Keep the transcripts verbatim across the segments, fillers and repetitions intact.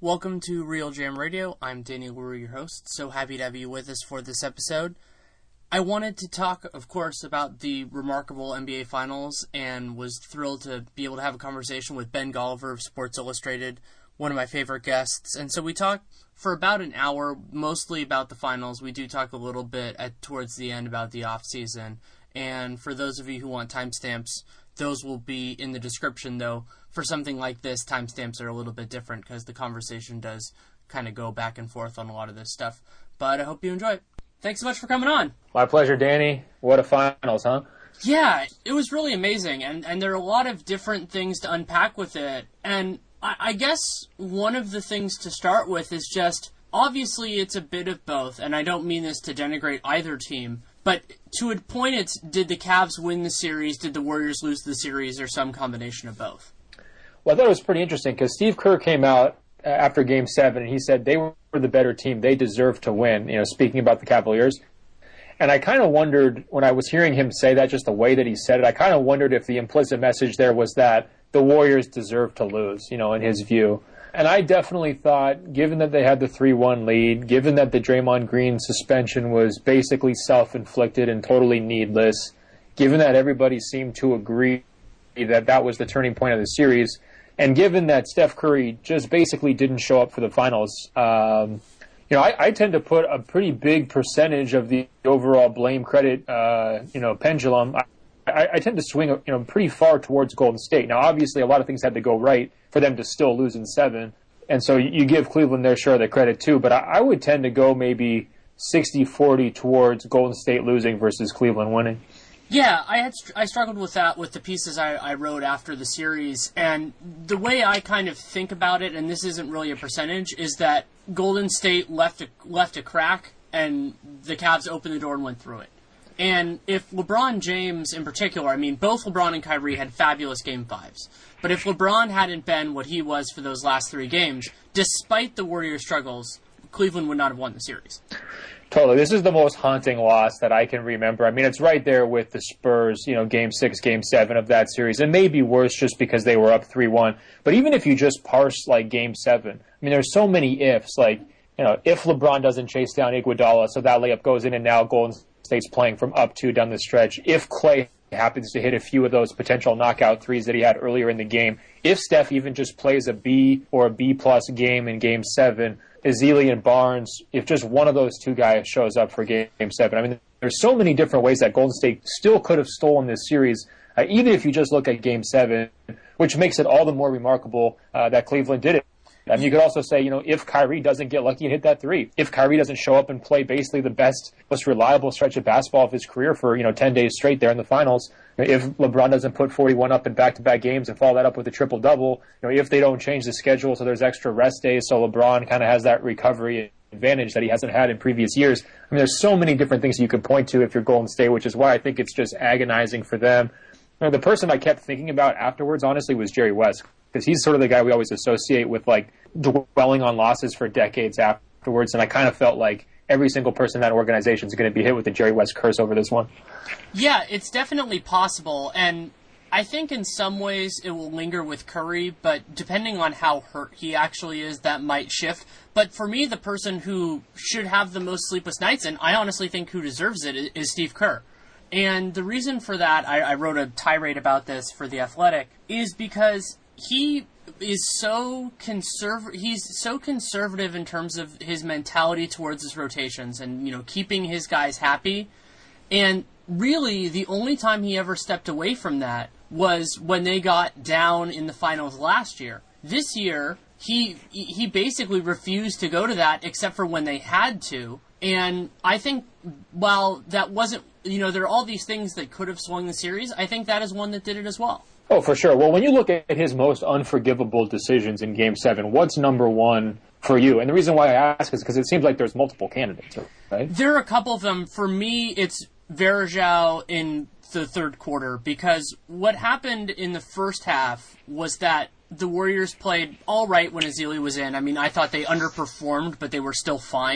Welcome to Real Jam Radio. I'm Danny Leroux, your host. So happy to have you with us for this episode. I wanted to talk, of course, about the remarkable N B A Finals and was thrilled to be able to have a conversation with Ben Golliver of Sports Illustrated, one of my favorite guests. And so we talked for about an hour, mostly about the finals. We do talk a little bit at towards the end about the off-season. And for those of you who want timestamps, those will be in the description, though. For something like this, timestamps are a little bit different because the conversation does kind of go back and forth on a lot of this stuff. But I hope you enjoy it. Thanks so much for coming on. My pleasure, Danny. What a finals, huh? Yeah, it was really amazing, and, and there are a lot of different things to unpack with it. And I, I guess one of the things to start with is just, obviously it's a bit of both, and I don't mean this to denigrate either team, but to a point it's, did the Cavs win the series, did the Warriors lose the series, or some combination of both? Well, I thought it was pretty interesting because Steve Kerr came out after Game seven and he said they were the better team. They deserved to win, you know, speaking about the Cavaliers. And I kind of wondered, when I was hearing him say that, just the way that he said it, I kind of wondered if the implicit message there was that the Warriors deserved to lose, you know, in his view. And I definitely thought, given that they had the three one lead, given that the Draymond Green suspension was basically self-inflicted and totally needless, given that everybody seemed to agree that that was the turning point of the series, and given that Steph Curry just basically didn't show up for the finals, um, you know, I, I tend to put a pretty big percentage of the overall blame credit, uh, you know, pendulum. I, I, I tend to swing, you know, pretty far towards Golden State. Now, obviously, a lot of things had to go right for them to still lose in seven, and so you, you give Cleveland their share of the credit too. But I, I would tend to go maybe sixty forty towards Golden State losing versus Cleveland winning. Yeah, I had I struggled with that with the pieces I, I wrote after the series, and the way I kind of think about it, and this isn't really a percentage, is that Golden State left a, left a crack, and the Cavs opened the door and went through it. And if LeBron James in particular, I mean, both LeBron and Kyrie had fabulous Game fives, but if LeBron hadn't been what he was for those last three games, despite the Warriors' struggles, Cleveland would not have won the series. Totally. This is the most haunting loss that I can remember. I mean, it's right there with the Spurs, you know, game six, game seven of that series. It may be worse just because they were up three one. But even if you just parse, like, game seven, I mean, there's so many ifs. Like, you know, if LeBron doesn't chase down Iguodala, so that layup goes in and now Golden State's playing from up two down the stretch. If Klay happens to hit a few of those potential knockout threes that he had earlier in the game. If Steph even just plays a B or a B-plus game in game seven, Ezeli and Barnes, if just one of those two guys shows up for game seven. I mean, there's so many different ways that Golden State still could have stolen this series, uh, even if you just look at game seven, which makes it all the more remarkable uh, that Cleveland did it. I mean, you could also say, you know, if Kyrie doesn't get lucky and hit that three, if Kyrie doesn't show up and play basically the best, most reliable stretch of basketball of his career for, you know, ten days straight there in the finals, if LeBron doesn't put forty-one up in back-to-back games and follow that up with a triple-double, you know, if they don't change the schedule so there's extra rest days so LeBron kind of has that recovery advantage that he hasn't had in previous years. I mean, there's so many different things you could point to if you're Golden State, which is why I think it's just agonizing for them. You know, the person I kept thinking about afterwards, honestly, was Jerry West, because he's sort of the guy we always associate with, like, dwelling on losses for decades afterwards, and I kind of felt like every single person in that organization is going to be hit with the Jerry West curse over this one. Yeah, it's definitely possible, and I think in some ways it will linger with Curry, but depending on how hurt he actually is, that might shift. But for me, the person who should have the most sleepless nights, and I honestly think who deserves it, is Steve Kerr. And the reason for that, I, I wrote a tirade about this for The Athletic, is because he is so conserv- he's so conservative in terms of his mentality towards his rotations and, you know, keeping his guys happy. And really, the only time he ever stepped away from that was when they got down in the finals last year. This year, he he basically refused to go to that except for when they had to. And I think while that wasn't, you know, there are all these things that could have swung the series, I think that is one that did it as well. Oh, for sure. Well, when you look at his most unforgivable decisions in Game seven, what's number one for you? And the reason why I ask is because it seems like there's multiple candidates, right? There are a couple of them. For me, it's Varejao in the third quarter, because what happened in the first half was that the Warriors played all right when Ezeli was in. I mean, I thought they underperformed, but they were still fine.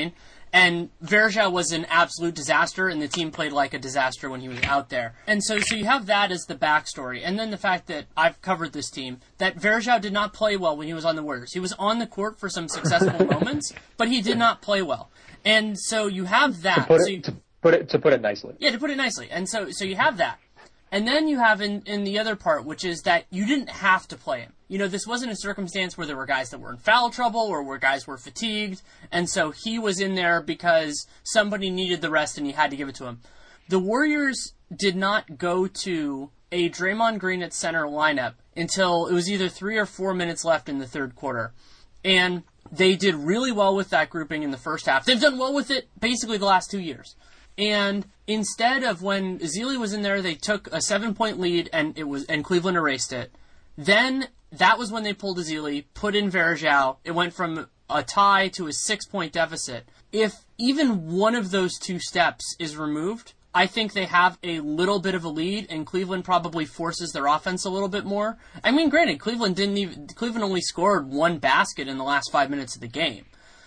And Verja was an absolute disaster, and the team played like a disaster when he was out there. And so, so you have that as the backstory. And then the fact that I've covered this team, that Verja did not play well when he was on the Warriors. He was on the court for some successful moments, but he did not play well. And so you have that. To put, so it, you, to put it to put it nicely. Yeah, to put it nicely. And so so you have that. And then you have in, in the other part, which is that you didn't have to play him. You know, this wasn't a circumstance where there were guys that were in foul trouble or where guys were fatigued, and so he was in there because somebody needed the rest and you had to give it to him. The Warriors did not go to a Draymond Green at center lineup until it was either three or four minutes left in the third quarter. And they did really well with that grouping in the first half. They've done well with it basically the last two years. And instead of when Ezeli was in there, they took a seven-point lead and it was and Cleveland erased it. Then that was when they pulled Ezeli, put in Verjao. It went from a tie to a six-point deficit. If even one of those two steps is removed, I think they have a little bit of a lead, and Cleveland probably forces their offense a little bit more. I mean, granted, Cleveland didn't even Cleveland only scored one basket in the last five minutes of the game,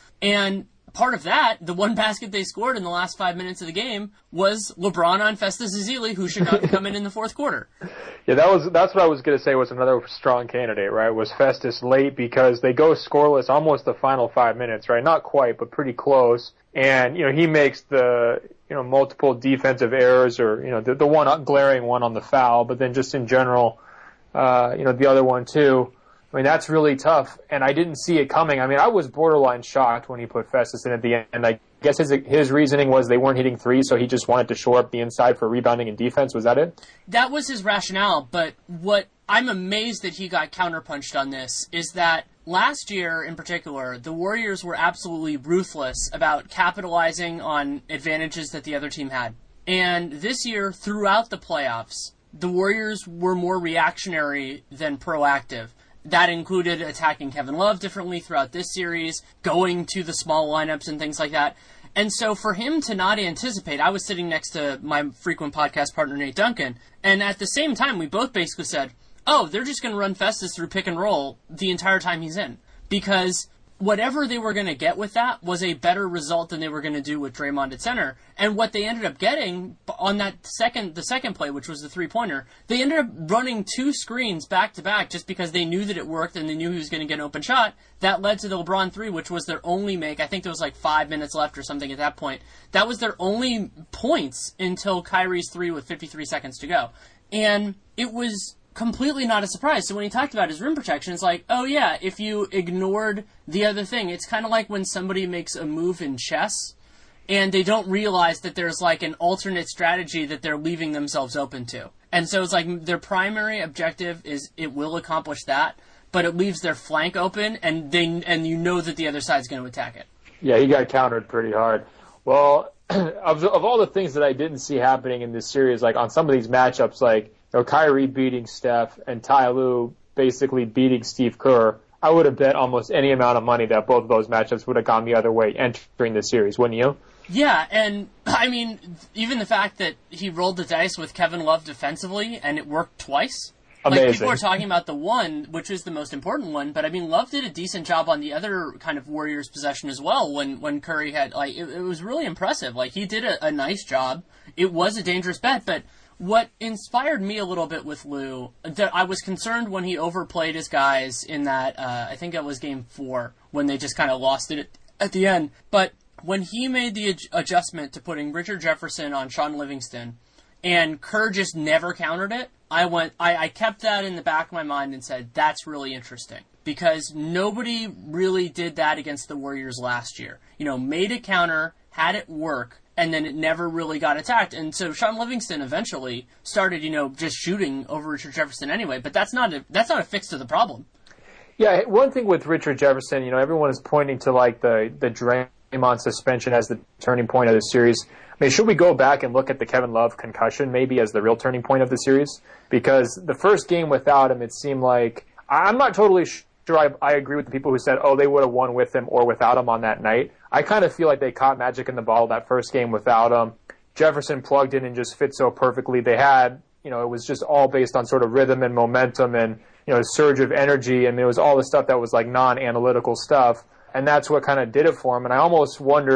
and part of that, the one basket they scored in the last five minutes of the game, was LeBron on Festus Ezeli, who should not come in in the fourth quarter. Yeah, that was that's what I was going to say was another strong candidate, right? Was Festus late because they go scoreless almost the final five minutes, right? Not quite, but pretty close. And you know he makes the you know multiple defensive errors, or you know the, the one glaring one on the foul, but then just in general, uh, you know the other one too. I mean, that's really tough, and I didn't see it coming. I mean, I was borderline shocked when he put Festus in at the end. I guess his his reasoning was they weren't hitting threes, so he just wanted to shore up the inside for rebounding and defense. Was that it? That was his rationale, but what I'm amazed that he got counterpunched on this is that last year, in particular, the Warriors were absolutely ruthless about capitalizing on advantages that the other team had. And this year, throughout the playoffs, the Warriors were more reactionary than proactive. That included attacking Kevin Love differently throughout this series, going to the small lineups and things like that. And so for him to not anticipate, I was sitting next to my frequent podcast partner, Nate Duncan, and at the same time, we both basically said, oh, they're just going to run Festus through pick and roll the entire time he's in. Because whatever they were going to get with that was a better result than they were going to do with Draymond at center. And what they ended up getting on that second, the second play, which was the three-pointer, they ended up running two screens back-to-back just because they knew that it worked and they knew he was going to get an open shot. That led to the LeBron three, which was their only make. I think there was like five minutes left or something at that point. That was their only points until Kyrie's three with fifty-three seconds to go. And it was completely not a surprise. So when he talked about his rim protection, it's like, oh yeah, if you ignored the other thing, it's kind of like when somebody makes a move in chess and they don't realize that there's like an alternate strategy that they're leaving themselves open to. And so it's like their primary objective is it will accomplish that, but it leaves their flank open, and they and you know that the other side's going to attack it. Yeah, he got countered pretty hard. Well, of, of all the things that I didn't see happening in this series, like on some of these matchups, like you know, Kyrie beating Steph and Ty Lue basically beating Steve Kerr, I would have bet almost any amount of money that both of those matchups would have gone the other way entering the series, wouldn't you? Yeah, and I mean, even the fact that he rolled the dice with Kevin Love defensively and it worked twice. Amazing. Like, people are talking about the one, which is the most important one, but I mean, Love did a decent job on the other kind of Warriors possession as well when, when Curry had, like, it, it was really impressive. Like, he did a, a nice job. It was a dangerous bet, but what inspired me a little bit with Lue, that I was concerned when he overplayed his guys in that, uh, I think that was game four, when they just kind of lost it at, at the end. But when he made the ad- adjustment to putting Richard Jefferson on Sean Livingston, and Kerr just never countered it, I went. I, I kept that in the back of my mind and said, that's really interesting. Because nobody really did that against the Warriors last year. You know, made a counter, had it work, and then it never really got attacked. And so Sean Livingston eventually started, you know, just shooting over Richard Jefferson anyway. But that's not a that's not a fix to the problem. Yeah, one thing with Richard Jefferson, you know, everyone is pointing to like the the Draymond suspension as the turning point of the series. I mean, should we go back and look at the Kevin Love concussion maybe as the real turning point of the series? Because the first game without him, it seemed like I'm not totally sure I, I agree with the people who said, oh, they would have won with him or without him on that night. I kind of feel like they caught magic in the bottle that first game without him. Jefferson plugged in and just fit so perfectly. They had, you know, it was just all based on sort of rhythm and momentum and, you know, a surge of energy. And it was all the stuff that was like non-analytical stuff. And that's what kind of did it for him. And I almost wonder,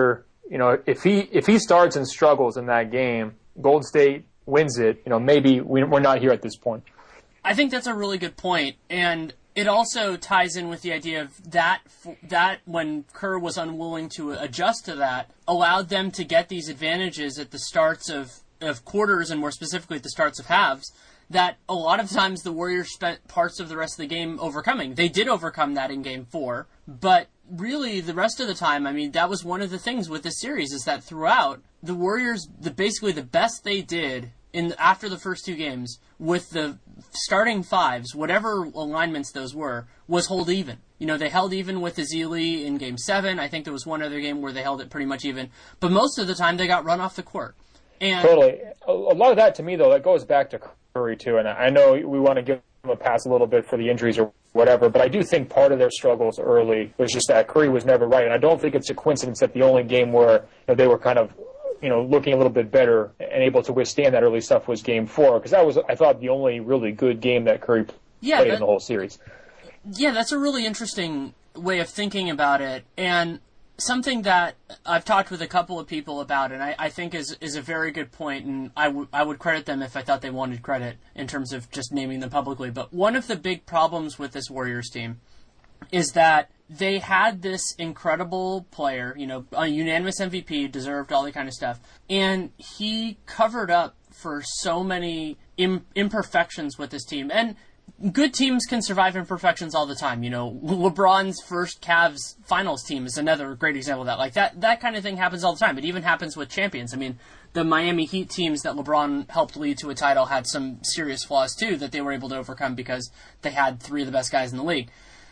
you know, if he if he starts and struggles in that game, Golden State wins it, you know, maybe we, we're not here at this point. I think that's a really good point, and it also ties in with the idea of that that when Kerr was unwilling to adjust to that, allowed them to get these advantages at the starts of, of quarters, and more specifically at the starts of halves, that a lot of times the Warriors spent parts of the rest of the game overcoming. They did overcome that in game four, but really the rest of the time, I mean, that was one of the things with this series, is that throughout, the Warriors, the basically the best they did in after the first two games with the starting fives, whatever alignments those were, was hold even. You know, they held even with Ezeli in game seven. I think there was one other game where they held it pretty much even. But most of the time, they got run off the court. And totally. A lot of that, to me, though, that goes back to Curry, too. And I know we want to give him a pass a little bit for the injuries or whatever, but I do think part of their struggles early was just that Curry was never right. And I don't think it's a coincidence that the only game where, you know, they were kind of, you know, looking a little bit better and able to withstand that early stuff was game four, because that was, I thought, the only really good game that Curry yeah, played that, in the whole series. Yeah, that's a really interesting way of thinking about it, and something that I've talked with a couple of people about, and I, I think is is a very good point, and I, w- I would credit them if I thought they wanted credit in terms of just naming them publicly. But one of the big problems with this Warriors team is that they had this incredible player, you know, a unanimous M V P, deserved all that kind of stuff, and he covered up for so many Im- imperfections with this team. And good teams can survive imperfections all the time. You know, LeBron's first Cavs finals team is another great example of that. Like, that, that kind of thing happens all the time. It even happens with champions. I mean, the Miami Heat teams that LeBron helped lead to a title had some serious flaws, too, that they were able to overcome because they had three of the best guys in the league.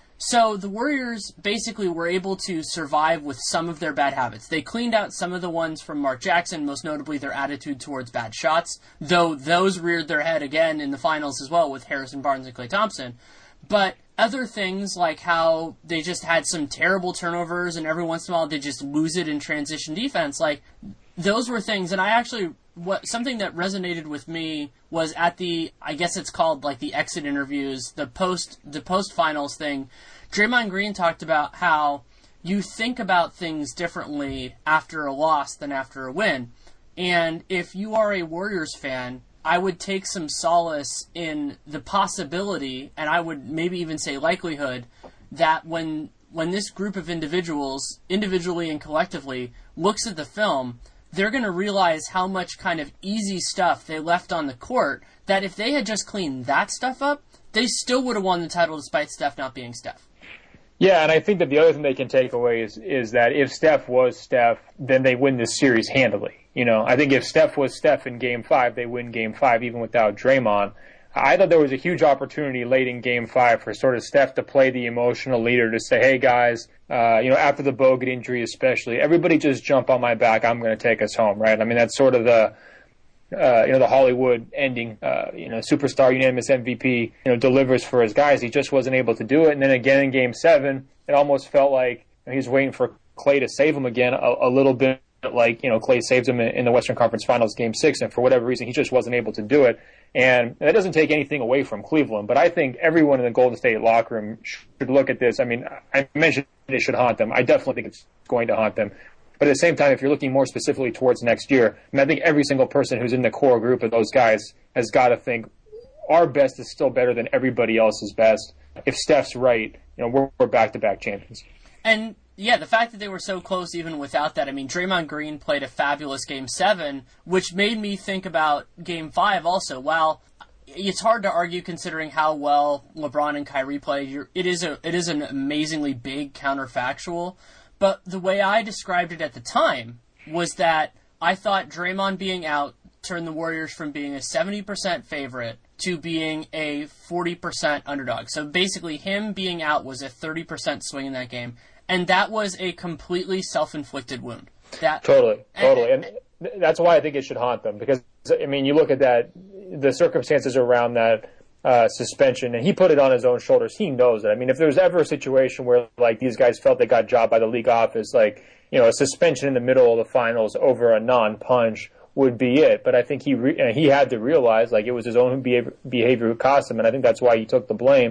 So the Warriors basically were able to survive with some of their bad habits. They cleaned out some of the ones from Mark Jackson, most notably their attitude towards bad shots, though those reared their head again in the finals as well with Harrison Barnes and Klay Thompson. But other things like how they just had some terrible turnovers and every once in a while they just lose it in transition defense, like those were things. And I actually, what something that resonated with me was at the, I guess it's called like the exit interviews, the post the post finals thing. Draymond Green talked about how you think about things differently after a loss than after a win. And if you are a Warriors fan, I would take some solace in the possibility, and I would maybe even say likelihood, that when when this group of individuals, individually and collectively, looks at the film, they're going to realize how much kind of easy stuff they left on the court, that if they had just cleaned that stuff up, they still would have won the title despite Steph not being Steph. Yeah, and I think that the other thing they can take away is is that if Steph was Steph, then they win this series handily. You know, I think if Steph was Steph in Game Five, they win Game Five even without Draymond. I thought there was a huge opportunity late in Game Five for sort of Steph to play the emotional leader, to say, "Hey guys, uh, you know, after the Bogut injury especially, everybody just jump on my back. I'm going to take us home." Right? I mean, that's sort of the Uh, you know, the Hollywood ending, uh, you know, superstar, unanimous M V P, you know, delivers for his guys. He just wasn't able to do it. And then again in Game seven, it almost felt like you know, he was waiting for Klay to save him again a, a little bit, like, you know, Klay saved him in, in the Western Conference Finals Game six, and for whatever reason, he just wasn't able to do it. And that doesn't take anything away from Cleveland, but I think everyone in the Golden State locker room should look at this. I mean, I mentioned it should haunt them. I definitely think it's going to haunt them. But at the same time, if you're looking more specifically towards next year, I, mean, I think every single person who's in the core group of those guys has got to think our best is still better than everybody else's best. If Steph's right, you know, we're, we're back-to-back champions. And yeah, the fact that they were so close even without that, I mean, Draymond Green played a fabulous Game seven, which made me think about Game five also. While it's hard to argue considering how well LeBron and Kyrie played, You're, it is a it is an amazingly big counterfactual. But the way I described it at the time was that I thought Draymond being out turned the Warriors from being a seventy percent favorite to being a forty percent underdog. So basically him being out was a thirty percent swing in that game. And that was a completely self-inflicted wound. That Totally, totally. And, and that's why I think it should haunt them. Because, I mean, you look at that, the circumstances around that Uh, suspension, and he put it on his own shoulders. He knows it. I mean, if there was ever a situation where, like, these guys felt they got jobbed by the league office, like, you know, a suspension in the middle of the finals over a non-punch would be it. But I think he re- he had to realize, like, it was his own behavior, behavior who cost him, and I think that's why he took the blame.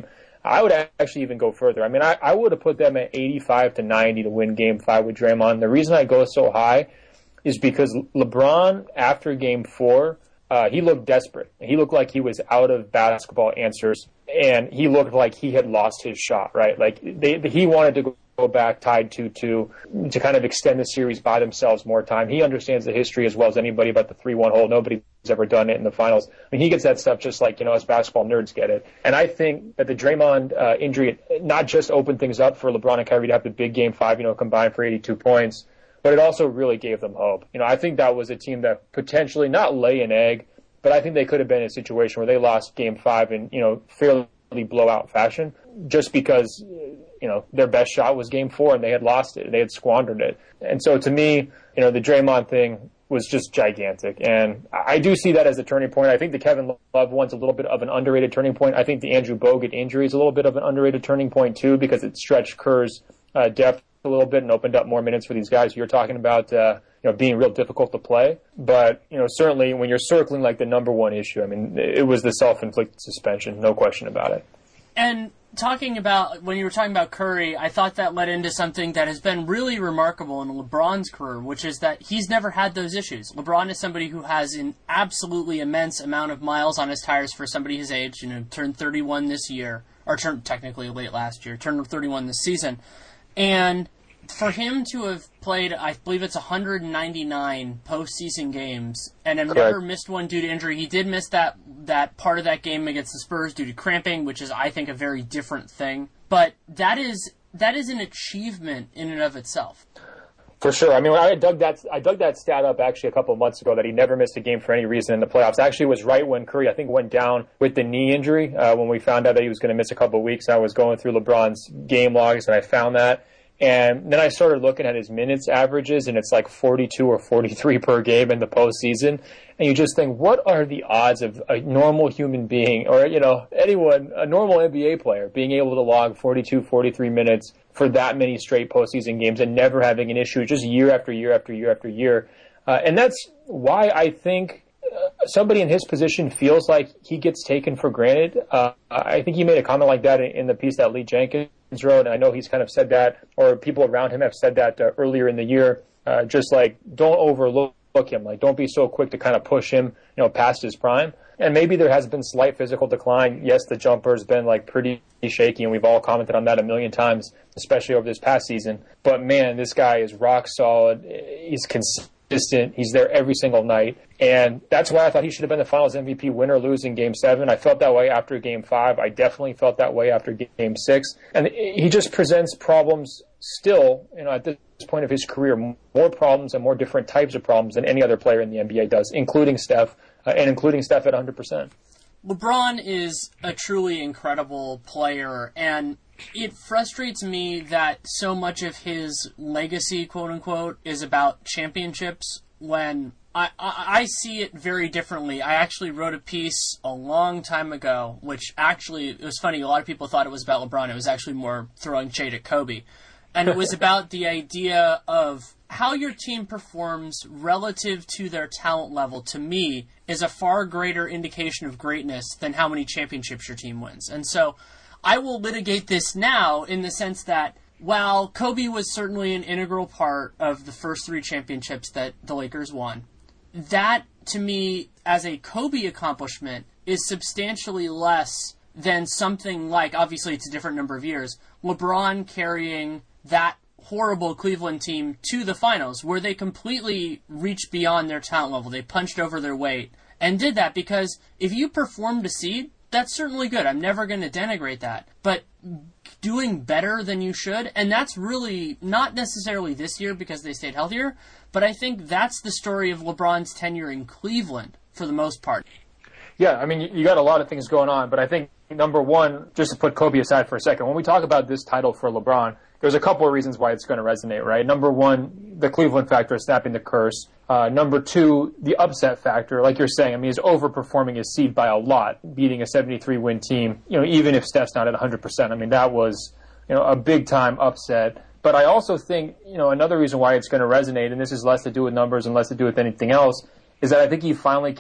I would actually even go further. I mean, I, I would have put them at eighty-five to ninety to win Game Five with Draymond. The reason I go so high is because LeBron, after Game Four, uh, he looked desperate. He looked like he was out of basketball answers, and he looked like he had lost his shot. Right? Like they, he wanted to go. go back tied two two to kind of extend the series by themselves more time. He understands the history as well as anybody about the three one hole. Nobody's ever done it in the finals. I mean, he gets that stuff just like, you know, us basketball nerds get it. And I think that the Draymond uh, injury not just opened things up for LeBron and Kyrie to have the big Game five, you know, combined for eighty-two points, but it also really gave them hope. You know, I think that was a team that potentially not lay an egg, but I think they could have been in a situation where they lost Game five in, you know, fairly blowout fashion just because, you know, their best shot was Game Four, and they had lost it. They had squandered it. And so, to me, you know, the Draymond thing was just gigantic, and I do see that as a turning point. I think the Kevin Love one's a little bit of an underrated turning point. I think the Andrew Bogut injury is a little bit of an underrated turning point too, because it stretched Kerr's uh, depth a little bit and opened up more minutes for these guys. You're talking about, uh, you know, being real difficult to play, but you know, certainly when you're circling like the number one issue, I mean, it was the self-inflicted suspension, no question about it. And talking about, when you were talking about Curry, I thought that led into something that has been really remarkable in LeBron's career, which is that he's never had those issues. LeBron is somebody who has an absolutely immense amount of miles on his tires for somebody his age, you know, turned thirty-one this year, or turned technically late last year, turned thirty-one this season. And for him to have played, I believe it's one hundred ninety-nine postseason games, and have Correct. never missed one due to injury. He did miss that that part of that game against the Spurs due to cramping, which is, I think, a very different thing. But that is that is an achievement in and of itself. For sure. I mean, I dug that I dug that stat up actually a couple of months ago that he never missed a game for any reason in the playoffs. Actually, it was right when Curry, I think, went down with the knee injury, uh, when we found out that he was going to miss a couple of weeks. I was going through LeBron's game logs, and I found that. And then I started looking at his minutes averages, and it's like forty-two or forty-three per game in the postseason. And you just think, what are the odds of a normal human being, or, you know, anyone, a normal N B A player, being able to log forty-two, forty-three minutes for that many straight postseason games and never having an issue just year after year after year after year? Uh, and that's why I think uh, somebody in his position feels like he gets taken for granted. Uh, I think he made a comment like that in, in the piece that Lee Jenkins wrote, and I know he's kind of said that, or people around him have said that uh, earlier in the year, uh, just like, don't overlook him, like, don't be so quick to kind of push him, you know, past his prime. And maybe there has been slight physical decline. Yes, the jumper's been like pretty shaky, and we've all commented on that a million times, especially over this past season. But man, this guy is rock solid. He's consistent. He's there every single night. And that's why I thought he should have been the Finals M V P, win or lose in Game seven. I felt that way after Game five. I definitely felt that way after Game six. And he just presents problems still, you know, at this point of his career, more problems and more different types of problems than any other player in the N B A does, including Steph, uh, and including Steph at one hundred percent. LeBron is a truly incredible player, and it frustrates me that so much of his legacy, quote-unquote, is about championships, when I, I, I see it very differently. I actually wrote a piece a long time ago, which actually, it was funny, a lot of people thought it was about LeBron. It was actually more throwing shade at Kobe. And it was about the idea of how your team performs relative to their talent level, to me, is a far greater indication of greatness than how many championships your team wins. And so I will litigate this now in the sense that while Kobe was certainly an integral part of the first three championships that the Lakers won, that, to me, as a Kobe accomplishment, is substantially less than something like, obviously it's a different number of years, LeBron carrying that horrible Cleveland team to the finals, where they completely reached beyond their talent level. They punched over their weight and did that because if you perform to seed, that's certainly good. I'm never going to denigrate that. But doing better than you should, and that's really not necessarily this year because they stayed healthier, but I think that's the story of LeBron's tenure in Cleveland for the most part. Yeah, I mean, you got a lot of things going on, but I think, number one, just to put Kobe aside for a second, when we talk about this title for LeBron, there's a couple of reasons why it's going to resonate, right? Number one, the Cleveland factor is snapping the curse. Uh, number two, the upset factor, like you're saying. I mean, he's overperforming his seed by a lot, beating a seventy-three win team, you know, even if Steph's not at one hundred percent. I mean, that was, you know, a big-time upset. But I also think, you know, another reason why it's going to resonate, and this is less to do with numbers and less to do with anything else, is that I think he finally captured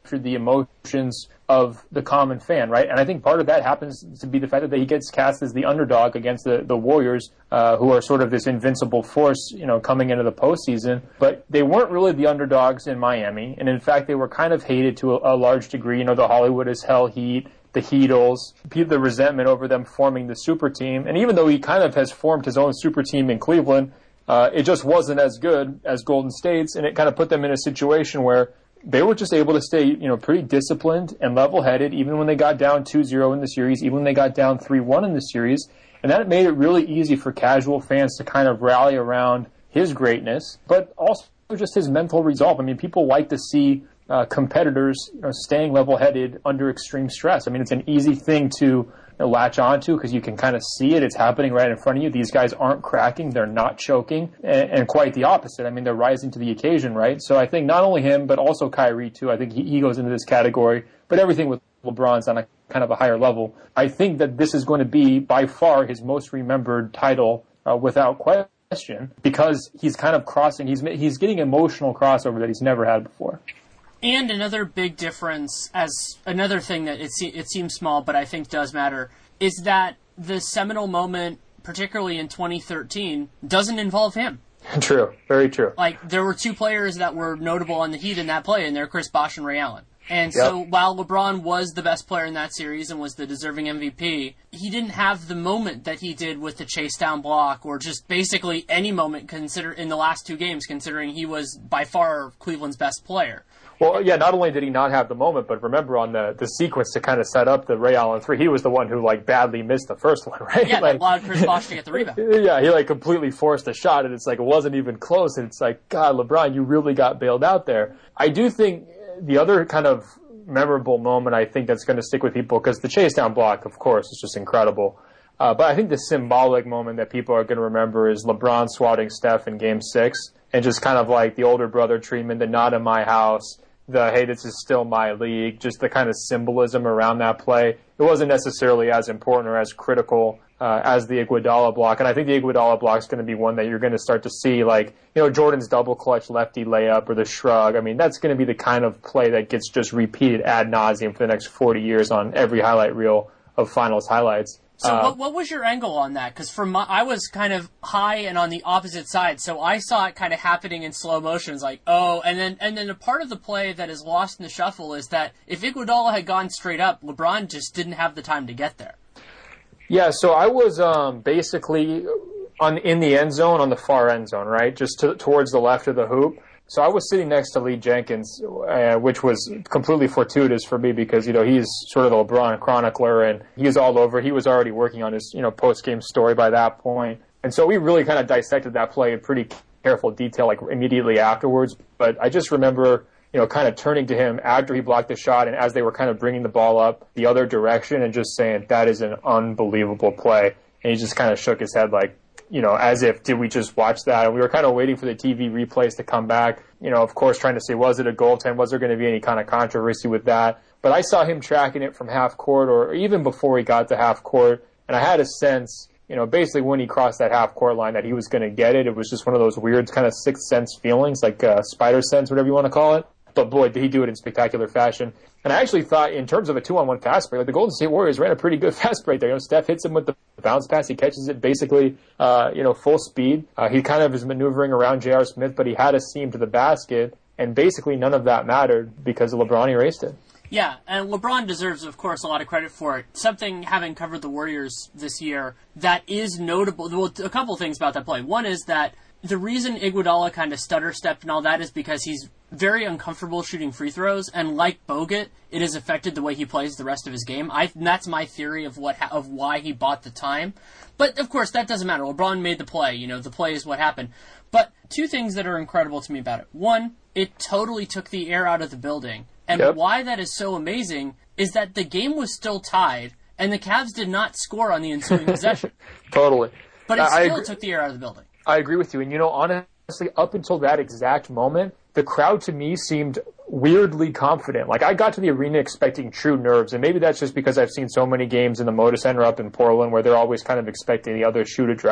the emotions of the common fan, right? And I think part of that happens to be the fact that he gets cast as the underdog against the, the Warriors, uh, who are sort of this invincible force, you know, coming into the postseason. But they weren't really the underdogs in Miami. And in fact, they were kind of hated to a, a large degree. You know, the Hollywood is Hell Heat, the Heatles, the resentment over them forming the super team. And even though he kind of has formed his own super team in Cleveland, uh, it just wasn't as good as Golden State's. And it kind of put them in a situation where they were just able to stay, you know, pretty disciplined and level-headed, even when they got down two zero in the series, even when they got down three one in the series. And that made it really easy for casual fans to kind of rally around his greatness, but also just his mental resolve. I mean, people like to see uh, competitors, you know, staying level-headed under extreme stress. I mean, it's an easy thing to, you know, latch onto because you can kind of see it. It's happening right in front of you. These guys aren't cracking. They're not choking. And, and quite the opposite. I mean, they're rising to the occasion, right? So I think not only him, but also Kyrie, too. I think he, he goes into this category. But everything with LeBron's on a kind of a higher level. I think that this is going to be, by far, his most remembered title uh, without question because he's kind of crossing. He's, he's getting emotional crossover that he's never had before. And another big difference, as another thing that it, se- it seems small, but I think does matter, is that the seminal moment, particularly in twenty thirteen, doesn't involve him. True. Very true. Like, there were two players that were notable on the Heat in that play, and they're Chris Bosh and Ray Allen. And so yep. while LeBron was the best player in that series and was the deserving M V P, he didn't have the moment that he did with the chase down block or just basically any moment consider in the last two games, considering he was by far Cleveland's best player. Well, yeah, not only did he not have the moment, but remember on the, the sequence to kind of set up the Ray Allen three, he was the one who, like, badly missed the first one, right? Yeah, like, that allowed Chris Bosh to get the rebound. Yeah, he, like, completely forced a shot, and it's like, it wasn't even close, and it's like, God, LeBron, you really got bailed out there. I do think the other kind of memorable moment I think that's going to stick with people, because the chase down block, of course, is just incredible. Uh, but I think the symbolic moment that people are going to remember is LeBron swatting Steph in Game six, and just kind of like the older brother treatment, the not in my house, the, hey, this is still my league, just the kind of symbolism around that play. It wasn't necessarily as important or as critical uh, as the Iguodala block. And I think the Iguodala block is going to be one that you're going to start to see, like, you know, Jordan's double clutch lefty layup or the shrug. I mean, that's going to be the kind of play that gets just repeated ad nauseum for the next forty years on every highlight reel of finals highlights. So uh, what, what was your angle on that? Because from my, I was kind of high and on the opposite side, so I saw it kind of happening in slow motion. It's like, oh, and then and then a part of the play that is lost in the shuffle is that if Iguodala had gone straight up, LeBron just didn't have the time to get there. Yeah, so I was um, basically on in the end zone, on the far end zone, right, just to, towards the left of the hoop. So I was sitting next to Lee Jenkins, uh, which was completely fortuitous for me because, you know, he's sort of the LeBron chronicler and he's all over. He was already working on his, you know, post-game story by that point. And so we really kind of dissected that play in pretty careful detail, like immediately afterwards. But I just remember, you know, kind of turning to him after he blocked the shot and as they were kind of bringing the ball up the other direction and just saying, that is an unbelievable play. And he just kind of shook his head like, you know, as if, did we just watch that? And we were kind of waiting for the T V replays to come back. You know, of course, trying to say, was it a goaltend? Was there going to be any kind of controversy with that? But I saw him tracking it from half court or even before he got to half court. And I had a sense, you know, basically when he crossed that half court line that he was going to get it. It was just one of those weird kind of sixth sense feelings, like uh, spider sense, whatever you want to call it. But boy, did he do it in spectacular fashion. And I actually thought in terms of a two-on-one fast break, like the Golden State Warriors ran a pretty good fast break there. You know, Steph hits him with the bounce pass. He catches it basically, uh, you know, full speed. Uh, he kind of is maneuvering around J R. Smith, but he had a seam to the basket. And basically none of that mattered because LeBron erased it. Yeah, and LeBron deserves, of course, a lot of credit for it. Something, having covered the Warriors this year, that is notable. Well, a couple things about that play. One is that the reason Iguodala kind of stutter-stepped and all that is because he's very uncomfortable shooting free throws, and like Bogut, it has affected the way he plays the rest of his game. I, that's my theory of what of why he bought the time. But, of course, that doesn't matter. LeBron made the play. You know, the play is what happened. But two things that are incredible to me about it. One, it totally took the air out of the building. And yep. Why that is so amazing is that the game was still tied, and the Cavs did not score on the ensuing possession. Totally. But it I still agree. took the air out of the building. I agree with you. And, you know, honestly, up until that exact moment, the crowd to me seemed weirdly confident. Like, I got to the arena expecting true nerves, and maybe that's just because I've seen so many games in the Moda Center up in Portland where they're always kind of expecting the other shoe to drop.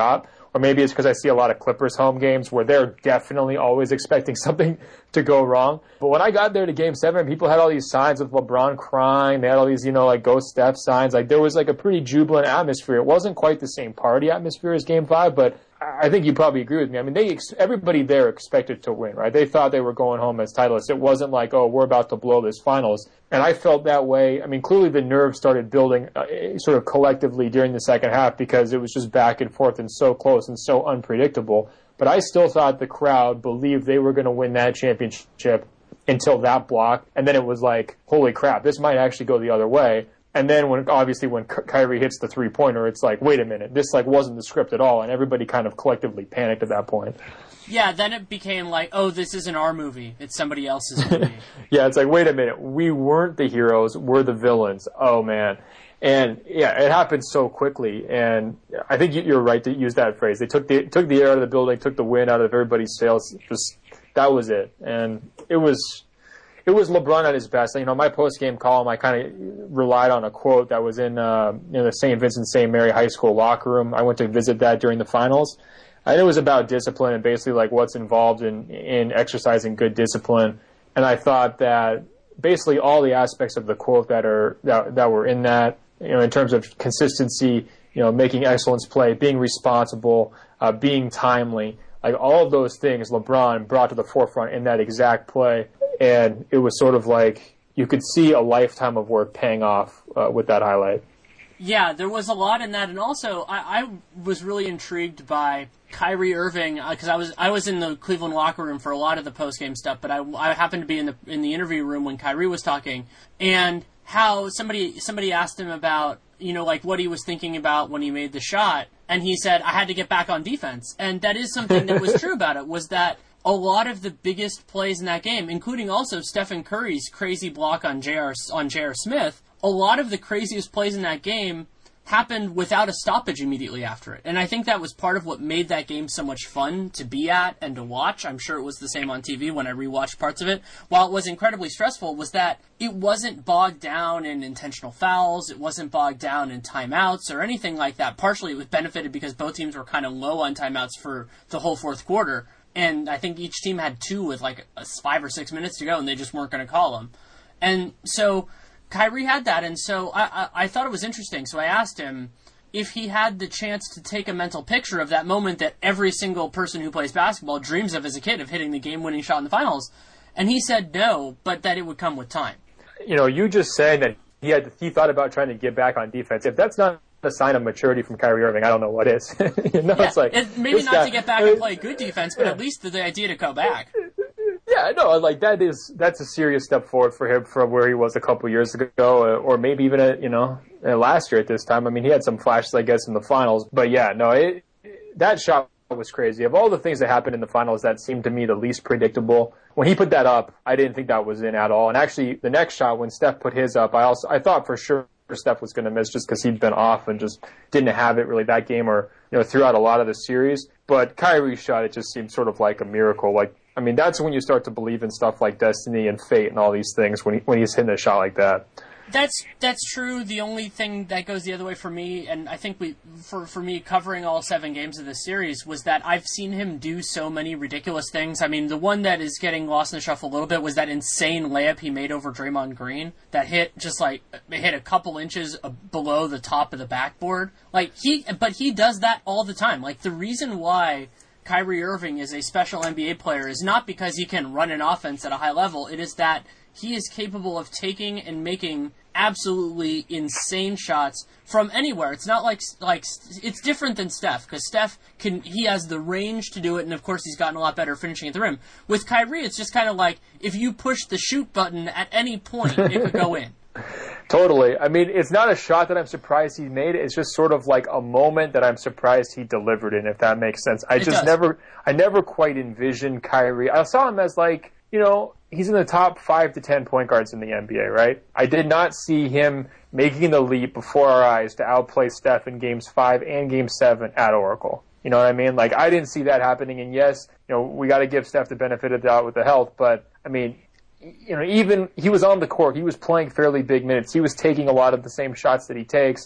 or maybe it's because I see a lot of Clippers home games where they're definitely always expecting something to go wrong. But when I got there to Game Seven, people had all these signs with LeBron crying. They had all these, you know, like Go Steph signs. Like there was like a pretty jubilant atmosphere. It wasn't quite the same party atmosphere as Game Five, but I think you probably agree with me. I mean, they everybody there expected to win, right? They thought they were going home as titleists. It wasn't like, oh, we're about to blow this finals. And I felt that way. I mean, clearly the nerves started building uh, sort of collectively during the second half because it was just back and forth and so close and so unpredictable. But I still thought the crowd believed they were going to win that championship until that block. And then it was like, holy crap, this might actually go the other way. And then when obviously when Kyrie hits the three-pointer, it's like, wait a minute, this like wasn't the script at all, and everybody kind of collectively panicked at that point. Yeah, then it became like, oh, this isn't our movie, it's somebody else's movie. Yeah, it's like, wait a minute, we weren't the heroes, we're the villains. Oh man. And yeah, it happened so quickly, and I think you're right to use that phrase. They took the took the air out of the building, took the wind out of everybody's sails. Just that was it, and it was. It was LeBron at his best. You know, my post-game column, I kind of relied on a quote that was in, uh, in the Saint Vincent Saint Mary High School locker room. I went to visit that during the finals. And it was about discipline and basically like what's involved in, in exercising good discipline. And I thought that basically all the aspects of the quote that are that, that were in that, you know, in terms of consistency, you know, making excellence play, being responsible, uh, being timely, like all of those things LeBron brought to the forefront in that exact play. And it was sort of like you could see a lifetime of work paying off uh, with that highlight. Yeah, there was a lot in that, and also I, I was really intrigued by Kyrie Irving because uh, I was I was in the Cleveland locker room for a lot of the post game stuff, but I, I happened to be in the in the interview room when Kyrie was talking, and how somebody somebody asked him about, you know, like what he was thinking about when he made the shot, and he said, I had to get back on defense, and that is something that was true about it, was that a lot of the biggest plays in that game, including also Stephen Curry's crazy block on J R on J R Smith, a lot of the craziest plays in that game happened without a stoppage immediately after it. And I think that was part of what made that game so much fun to be at and to watch. I'm sure it was the same on T V when I rewatched parts of it. While it was incredibly stressful, was that it wasn't bogged down in intentional fouls, it wasn't bogged down in timeouts or anything like that. Partially it was benefited because both teams were kind of low on timeouts for the whole fourth quarter. And I think each team had two with like a five or six minutes to go, and they just weren't going to call them. And so Kyrie had that, and so I, I, I thought it was interesting. So I asked him if he had the chance to take a mental picture of that moment that every single person who plays basketball dreams of as a kid, of hitting the game-winning shot in the finals. And he said no, but that it would come with time. You know, you just said that he had he thought about trying to get back on defense. If that's not a sign of maturity from Kyrie Irving, I don't know what is. you know, yeah, it's like it, maybe not guy, to get back and play good defense, but yeah. At least the, the idea to go back. Yeah, no, like that is that's a serious step forward for him from where he was a couple years ago, or maybe even a, you know last year at this time. I mean, he had some flashes, I guess, in the finals, but yeah, no, it, that shot was crazy. Of all the things that happened in the finals, that seemed to me the least predictable. When he put that up, I didn't think that was in at all. And actually, the next shot when Steph put his up, I also I thought for sure Steph was going to miss just because he'd been off and just didn't have it really that game or you know throughout a lot of the series. But Kyrie's shot, it just seemed sort of like a miracle. Like I mean, that's when you start to believe in stuff like destiny and fate and all these things when he, when he's hitting a shot like that. That's that's true. The only thing that goes the other way for me, and I think we for for me covering all seven games of this series, was that I've seen him do so many ridiculous things. I mean, the one that is getting lost in the shuffle a little bit was that insane layup he made over Draymond Green that hit just like it hit a couple inches below the top of the backboard. Like he, but he does that all the time. Like the reason why Kyrie Irving is a special N B A player is not because he can run an offense at a high level. It is that he is capable of taking and making absolutely insane shots from anywhere. It's not like like it's different than Steph because Steph can he has the range to do it, and of course he's gotten a lot better finishing at the rim. With Kyrie, it's just kind of like if you push the shoot button at any point, it could go in. Totally. I mean, it's not a shot that I'm surprised he made. It's just sort of like a moment that I'm surprised he delivered in, if that makes sense. I it just does. never, I never quite envisioned Kyrie. I saw him as like, you know, he's in the top five to ten point guards in the N B A, right? I did not see him making the leap before our eyes to outplay Steph in games five and game seven at Oracle. You know what I mean? Like, I didn't see that happening. And yes, you know, we got to give Steph the benefit of the doubt with the health, but I mean, you know, even he was on the court. He was playing fairly big minutes. He was taking a lot of the same shots that he takes.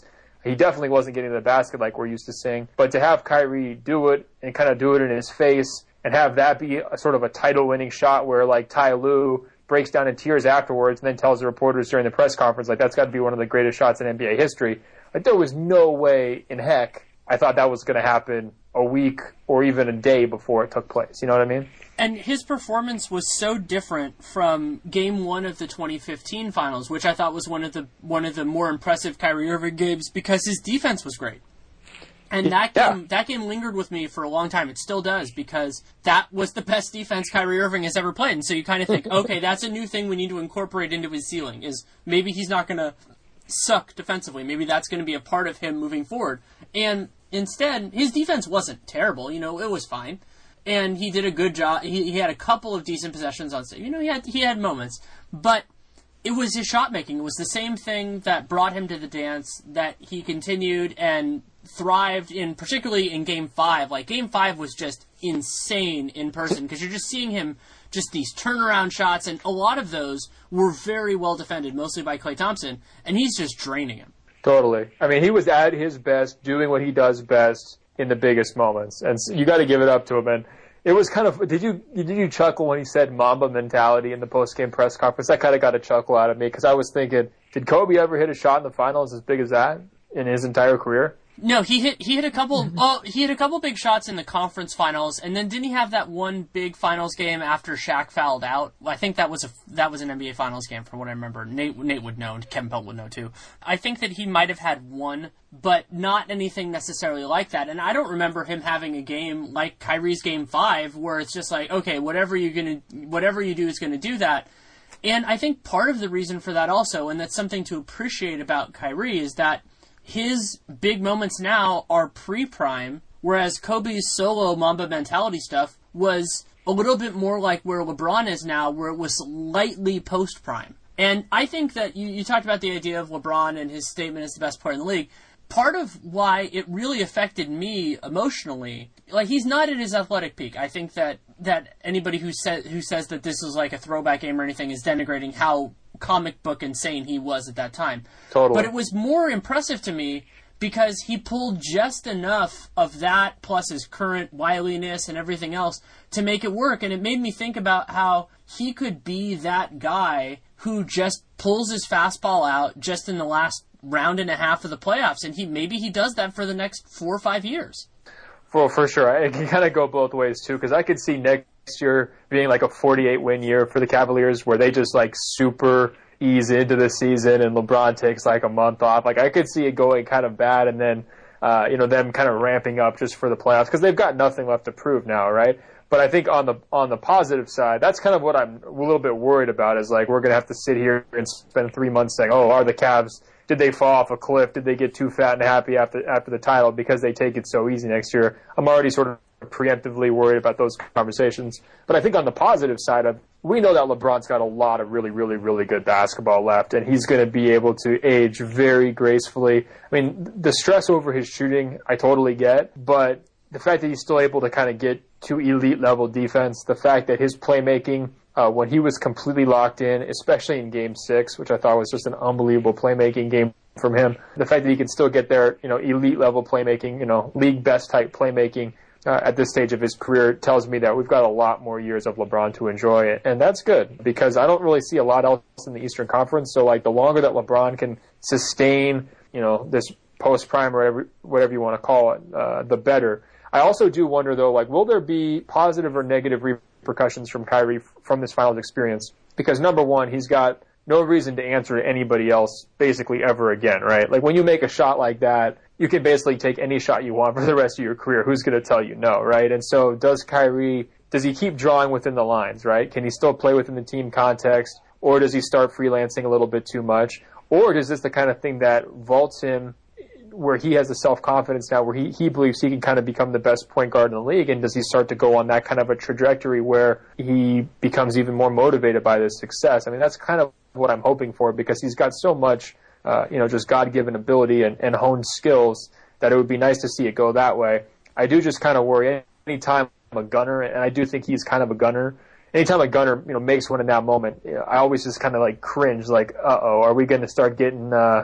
He definitely wasn't getting to the basket like we're used to seeing. But to have Kyrie do it and kind of do it in his face and have that be a sort of a title-winning shot where, like, Ty Lue breaks down in tears afterwards and then tells the reporters during the press conference, like, that's got to be one of the greatest shots in N B A history. Like, there was no way in heck I thought that was going to happen a week or even a day before it took place. You know what I mean? And his performance was so different from Game One of the twenty fifteen Finals, which I thought was one of the one of the more impressive Kyrie Irving games because his defense was great. And that game, yeah. that game lingered with me for a long time. It still does, because that was the best defense Kyrie Irving has ever played. And so you kind of think, okay, that's a new thing we need to incorporate into his ceiling, is maybe he's not going to suck defensively. Maybe that's going to be a part of him moving forward. And instead, his defense wasn't terrible. You know, it was fine. And he did a good job. He, he had a couple of decent possessions on stage. You know, he had, he had moments. But it was his shot making. It was the same thing that brought him to the dance, that he continued and thrived in, particularly in Game five. Like, Game five was just insane in person, because you're just seeing him, just these turnaround shots, and a lot of those were very well defended, mostly by Klay Thompson, and he's just draining him. Totally. I mean, he was at his best, doing what he does best in the biggest moments, and you got to give it up to him. And it was kind of, did you did you chuckle when he said Mamba mentality in the post-game press conference? That kind of got a chuckle out of me, because I was thinking, did Kobe ever hit a shot in the finals as big as that in his entire career? No, he hit he hit a couple. Oh, he hit a couple big shots in the conference finals, and then didn't he have that one big finals game after Shaq fouled out? I think that was a that was an N B A Finals game, from what I remember. Nate Nate would know, and Kevin Pelt would know too. I think that he might have had one, but not anything necessarily like that. And I don't remember him having a game like Kyrie's Game Five, where it's just like, okay, whatever you're gonna, whatever you do is gonna do that. And I think part of the reason for that also, and that's something to appreciate about Kyrie, is that his big moments now are pre-prime, whereas Kobe's solo Mamba mentality stuff was a little bit more like where LeBron is now, where it was lightly post-prime. And I think that you, you talked about the idea of LeBron and his statement as the best player in the league. Part of why it really affected me emotionally, like, he's not at his athletic peak. I think that, that anybody who, sa- who says that this is like a throwback game or anything is denigrating how comic book insane he was at that time. Totally. But it was more impressive to me because he pulled just enough of that, plus his current wiliness and everything else, to make it work. And it made me think about how he could be that guy who just pulls his fastball out just in the last round and a half of the playoffs, and he maybe he does that for the next four or five years. Well, for sure. It can kind of go both ways, too, because I could see next year being like a forty-eight win year for the Cavaliers, where they just like super ease into the season and LeBron takes like a month off. Like, I could see it going kind of bad, and then uh, you know, them kind of ramping up just for the playoffs, because they've got nothing left to prove now, right? But I think on the on the positive side, that's kind of what I'm a little bit worried about, is like, we're going to have to sit here and spend three months saying, oh, are the Cavs, did they fall off a cliff? Did they get too fat and happy after after the title because they take it so easy next year? I'm already sort of preemptively worried about those conversations. But I think on the positive side of, we know that LeBron's got a lot of really, really, really good basketball left, and he's going to be able to age very gracefully. I mean, the stress over his shooting, I totally get, but the fact that he's still able to kind of get to elite level defense, the fact that his playmaking, uh, when he was completely locked in, especially in Game Six, which I thought was just an unbelievable playmaking game from him, the fact that he can still get there, you know, elite level playmaking, you know, league best type playmaking, Uh, at this stage of his career, tells me that we've got a lot more years of LeBron to enjoy, and that's good, because I don't really see a lot else in the Eastern Conference. So, like, the longer that LeBron can sustain, you know, this post-prime or whatever, whatever you want to call it, uh, the better. I also do wonder, though, like, will there be positive or negative repercussions from Kyrie from this finals experience? Because, number one, he's got no reason to answer to anybody else basically ever again, right? Like, when you make a shot like that, you can basically take any shot you want for the rest of your career. Who's going to tell you no, right? And so does Kyrie, does he keep drawing within the lines, right? Can he still play within the team context, or does he start freelancing a little bit too much? Or is this the kind of thing that vaults him where he has the self-confidence now, where he, he believes he can kind of become the best point guard in the league, and does he start to go on that kind of a trajectory where he becomes even more motivated by this success? I mean, that's kind of what I'm hoping for, because he's got so much Uh, you know, just God-given ability and, and honed skills that it would be nice to see it go that way. I do just kind of worry anytime I'm a gunner, and I do think he's kind of a gunner. Anytime a gunner, you know, makes one in that moment, you know, I always just kind of like cringe, like, uh-oh, are we going to start getting, uh,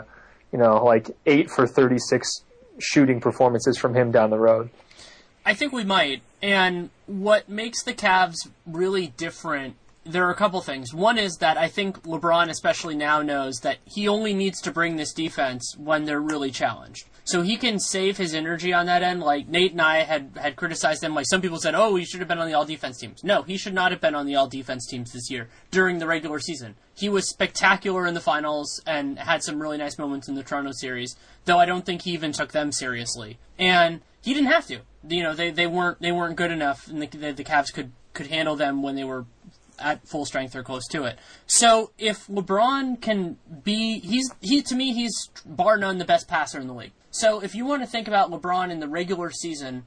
you know, like eight for thirty-six shooting performances from him down the road. I think we might. And what makes the Cavs really different, there are a couple things. One is that I think LeBron, especially now, knows that he only needs to bring this defense when they're really challenged. So he can save his energy on that end. Like Nate and I had, had criticized him. Like some people said, oh, he should have been on the all-defense teams. No, he should not have been on the all-defense teams this year during the regular season. He was spectacular in the finals and had some really nice moments in the Toronto series, though I don't think he even took them seriously. And he didn't have to. You know, they, they weren't they weren't good enough, and the, the, the Cavs could, could handle them when they were at full strength or close to it. So if LeBron can be, he's he to me he's bar none the best passer in the league. So if you want to think about LeBron in the regular season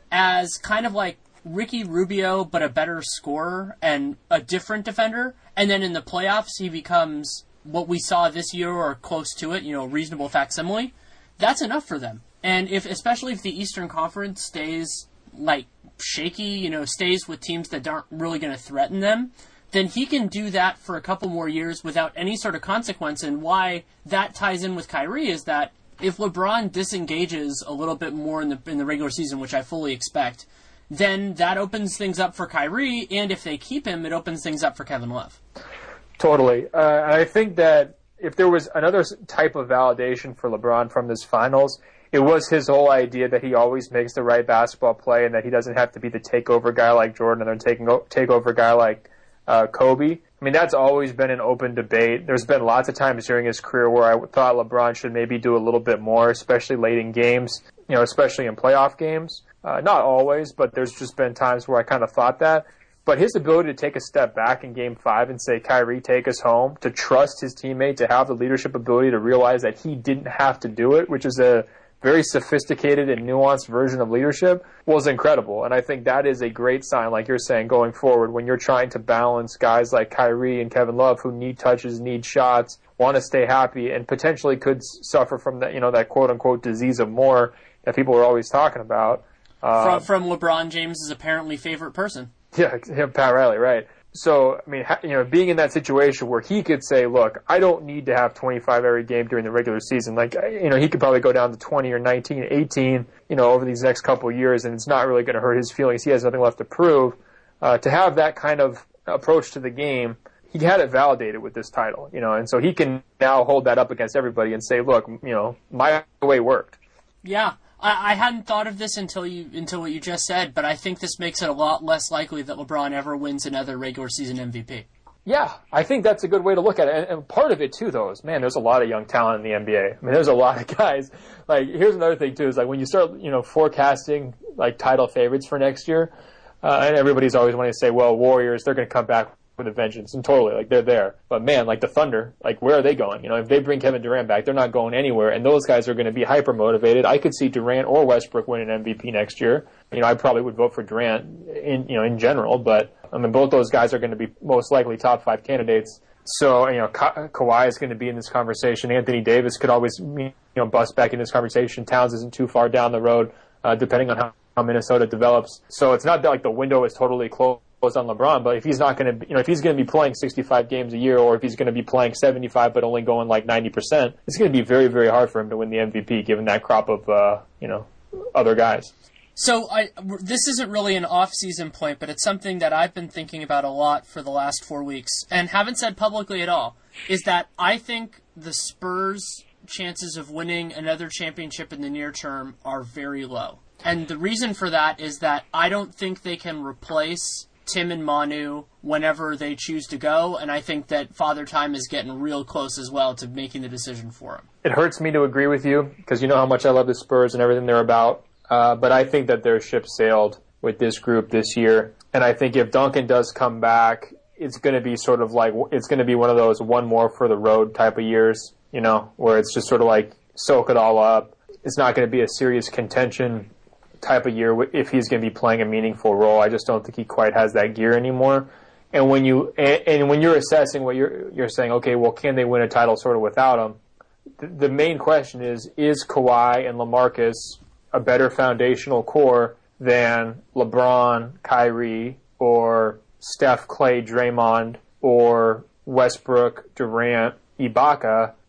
as kind of like Ricky Rubio but a better scorer and a different defender, and then in the playoffs he becomes what we saw this year or close to it, you know, a reasonable facsimile, that's enough for them. And if especially if the Eastern Conference stays like shaky, you know, stays with teams that aren't really going to threaten them, then he can do that for a couple more years without any sort of consequence. And why that ties in with Kyrie is that if LeBron disengages a little bit more in the in the regular season, which I fully expect, then that opens things up for Kyrie, and if they keep him, it opens things up for Kevin Love. Totally. Uh, I think that if there was another type of validation for LeBron from this finals, it was his whole idea that he always makes the right basketball play and that he doesn't have to be the takeover guy like Jordan and then taking takeover guy like uh, Kobe. I mean, that's always been an open debate. There's been lots of times during his career where I thought LeBron should maybe do a little bit more, especially late in games, you know, especially in playoff games. Uh, not always, but there's just been times where I kind of thought that. But his ability to take a step back in Game five and say, Kyrie, take us home, to trust his teammate, to have the leadership ability to realize that he didn't have to do it, which is a very sophisticated and nuanced version of leadership, was incredible. And I think that is a great sign, like you're saying, going forward, when you're trying to balance guys like Kyrie and Kevin Love who need touches, need shots, want to stay happy, and potentially could suffer from that, you know, that quote-unquote disease of more that people are always talking about. Uh, from, from LeBron James' apparently favorite person. Yeah, Pat Riley, right. So, I mean, you know, being in that situation where he could say, look, I don't need to have twenty-five every game during the regular season. Like, you know, he could probably go down to twenty or nineteen, eighteen, you know, over these next couple of years, and it's not really going to hurt his feelings. He has nothing left to prove. Uh, to have that kind of approach to the game, he had it validated with this title, you know, and so he can now hold that up against everybody and say, look, you know, my way worked. Yeah. I, I hadn't thought of this until you until what you just said, but I think this makes it a lot less likely that LeBron ever wins another regular season M V P. Yeah, I think that's a good way to look at it. And, and part of it, too, though, is, man, there's a lot of young talent in the N B A. I mean, there's a lot of guys. Like, here's another thing, too, is like when you start, you know, forecasting, like, title favorites for next year, uh, and everybody's always wanting to say, well, Warriors, they're going to come back with a vengeance, and totally, like, they're there. But, man, like the Thunder, like, where are they going? You know, if they bring Kevin Durant back, they're not going anywhere, and those guys are going to be hyper-motivated. I could see Durant or Westbrook win an M V P next year. You know, I probably would vote for Durant in, you know, in general, but, I mean, both those guys are going to be most likely top five candidates. So, you know, Ka- Kawhi is going to be in this conversation. Anthony Davis could always, you know, bust back in this conversation. Towns isn't too far down the road, uh, depending on how, how Minnesota develops. So it's not that, like, the window is totally closed on LeBron, but if he's not going to, you know, if he's going to be playing sixty-five games a year, or if he's going to be playing seventy-five but only going like ninety percent, it's going to be very, very hard for him to win the M V P given that crop of, uh, you know, other guys. So I, this isn't really an off-season point, but it's something that I've been thinking about a lot for the last four weeks and haven't said publicly at all, is that I think the Spurs' chances of winning another championship in the near term are very low. And the reason for that is that I don't think they can replace Tim and Manu whenever they choose to go, and I think that Father Time is getting real close as well to making the decision for him. It hurts me to agree with you, because you know how much I love the Spurs and everything they're about, uh, but I think that their ship sailed with this group this year, and I think if Duncan does come back, it's going to be sort of like, it's going to be one of those one more for the road type of years, you know, where it's just sort of like soak it all up. It's not going to be a serious contention type of year if he's going to be playing a meaningful role. I just don't think he quite has that gear anymore. And when you and, and when you're assessing what you're you're saying, okay, well, can they win a title sort of without him? The, the main question is: is Kawhi and LaMarcus a better foundational core than LeBron, Kyrie, or Steph, Clay, Draymond, or Westbrook, Durant, Ibaka?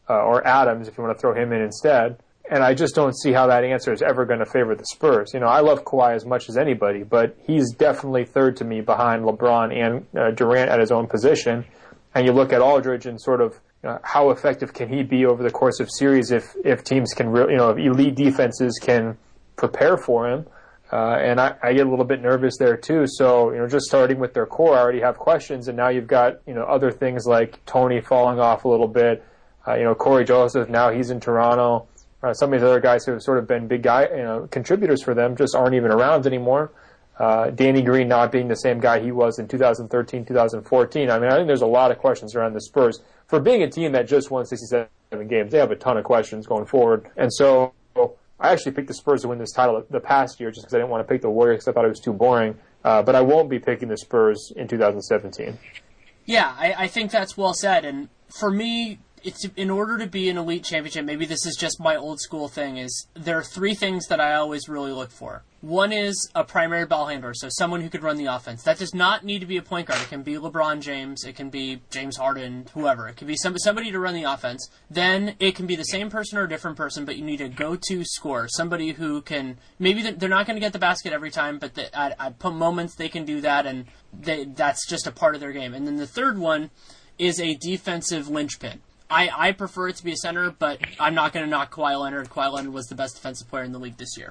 uh, or Adams, if you want to throw him in instead. And I just don't see how that answer is ever going to favor the Spurs. You know, I love Kawhi as much as anybody, but he's definitely third to me behind LeBron and uh, Durant at his own position. And you look at Aldridge and sort of uh, how effective can he be over the course of series if, if teams can, re- you know, if elite defenses can prepare for him. Uh, and I, I get a little bit nervous there too. So, you know, just starting with their core, I already have questions. And now you've got, you know, other things like Tony falling off a little bit. Uh, you know, Corey Joseph, now he's in Toronto. Uh, some of these other guys who have sort of been big guy, you know, contributors for them just aren't even around anymore. Uh, Danny Green not being the same guy he was in two thousand thirteen, two thousand fourteen. I mean, I think there's a lot of questions around the Spurs. For being a team that just won sixty-seven games, they have a ton of questions going forward. And so I actually picked the Spurs to win this title the past year just because I didn't want to pick the Warriors because I thought it was too boring. Uh, but I won't be picking the Spurs in two thousand seventeen. Yeah, I, I think that's well said. And for me, it's in order to be an elite championship, maybe this is just my old school thing, is there are three things that I always really look for. One is a primary ball handler, so someone who could run the offense. That does not need to be a point guard. It can be LeBron James. It can be James Harden, whoever. It can be some, somebody to run the offense. Then it can be the same person or a different person, but you need a go-to scorer, somebody who can, maybe they're not going to get the basket every time, but they, at, at moments they can do that, and they, that's just a part of their game. And then the third one is a defensive linchpin. I, I prefer it to be a center, but I'm not going to knock Kawhi Leonard. Kawhi Leonard was the best defensive player in the league this year.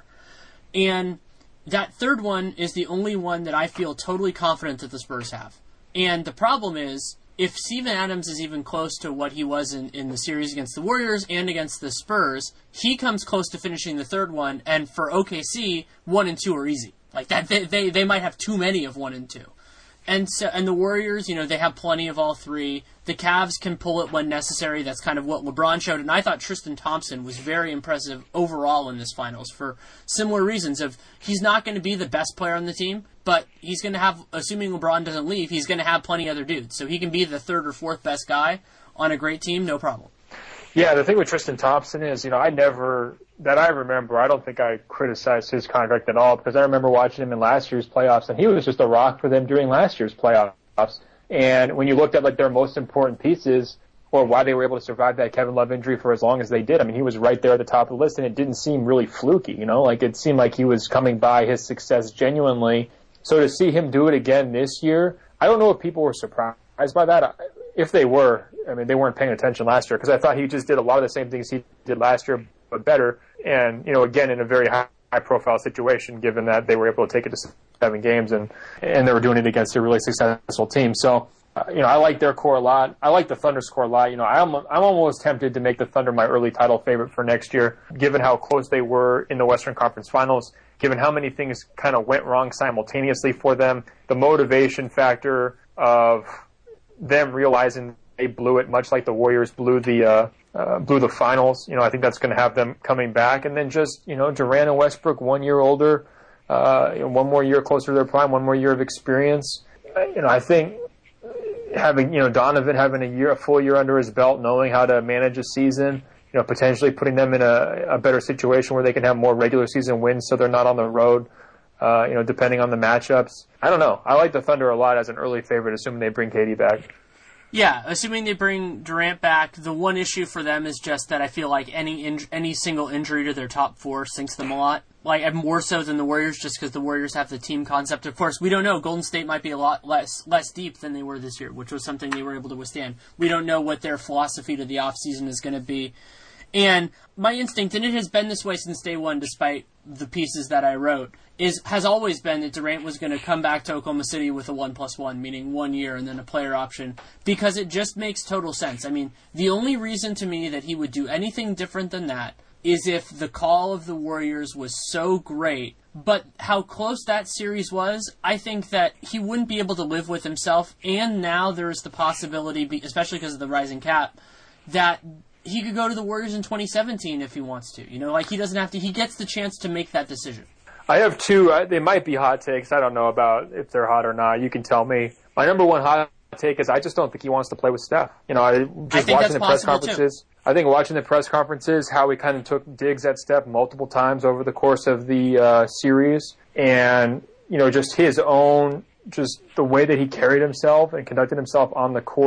And that third one is the only one that I feel totally confident that the Spurs have. And the problem is, if Steven Adams is even close to what he was in, in the series against the Warriors and against the Spurs, he comes close to finishing the third one, and for O K C, one and two are easy. Like that, they, they, they might have too many of one and two. And so, and the Warriors, you know, they have plenty of all three. The Cavs can pull it when necessary. That's kind of what LeBron showed. And I thought Tristan Thompson was very impressive overall in this finals for similar reasons. Of he's not going to be the best player on the team, but he's going to have, assuming LeBron doesn't leave, he's going to have plenty of other dudes. So he can be the third or fourth best guy on a great team, no problem. Yeah, the thing with Tristan Thompson is, you know, I never, that I remember, I don't think I criticized his contract at all because I remember watching him in last year's playoffs, and he was just a rock for them during last year's playoffs. And when you looked at, like, their most important pieces or why they were able to survive that Kevin Love injury for as long as they did, I mean, he was right there at the top of the list, and it didn't seem really fluky, you know? Like, it seemed like he was coming by his success genuinely. So to see him do it again this year, I don't know if people were surprised by that. If they were, I mean, they weren't paying attention last year because I thought he just did a lot of the same things he did last year, but better. And, you know, again, in a very high, high-profile situation, given that they were able to take it to seven games and, and they were doing it against a really successful team. So, uh, you know, I like their core a lot. I like the Thunder's core a lot. You know, I'm, I'm almost tempted to make the Thunder my early title favorite for next year, given how close they were in the Western Conference Finals, given how many things kind of went wrong simultaneously for them, the motivation factor of them realizing they blew it, much like the Warriors blew the uh, uh, blew the finals. You know, I think that's going to have them coming back. And then just, you know, Durant and Westbrook, one year older, uh, you know, one more year closer to their prime, one more year of experience. You know, I think having, you know, Donovan having a year, a full year under his belt, knowing how to manage a season, you know, potentially putting them in a, a better situation where they can have more regular season wins so they're not on the road. Uh, you know, depending on the matchups. I don't know. I like the Thunder a lot as an early favorite, assuming they bring K D back. Yeah, assuming they bring Durant back, the one issue for them is just that I feel like any in- any single injury to their top four sinks them a lot. Like, more so than the Warriors, just because the Warriors have the team concept. Of course, we don't know. Golden State might be a lot less less deep than they were this year, which was something they were able to withstand. We don't know what their philosophy to the offseason is going to be. And my instinct, and it has been this way since day one, despite the pieces that I wrote, is has always been that Durant was going to come back to Oklahoma City with a one plus one, meaning one year and then a player option, because it just makes total sense. I mean, the only reason to me that he would do anything different than that is if the call of the Warriors was so great. But how close that series was, I think that he wouldn't be able to live with himself. And now there's the possibility, especially because of the rising cap, that he could go to the Warriors in twenty seventeen if he wants to. You know, like he doesn't have to. He gets the chance to make that decision. I have two. Uh, they might be hot takes. I don't know about if they're hot or not. You can tell me. My number one hot take is I just don't think he wants to play with Steph. You know, I, just I watching the press conferences. Too. I think watching the press conferences, how he kind of took digs at Steph multiple times over the course of the uh, series, and you know, just his own, just the way that he carried himself and conducted himself on the court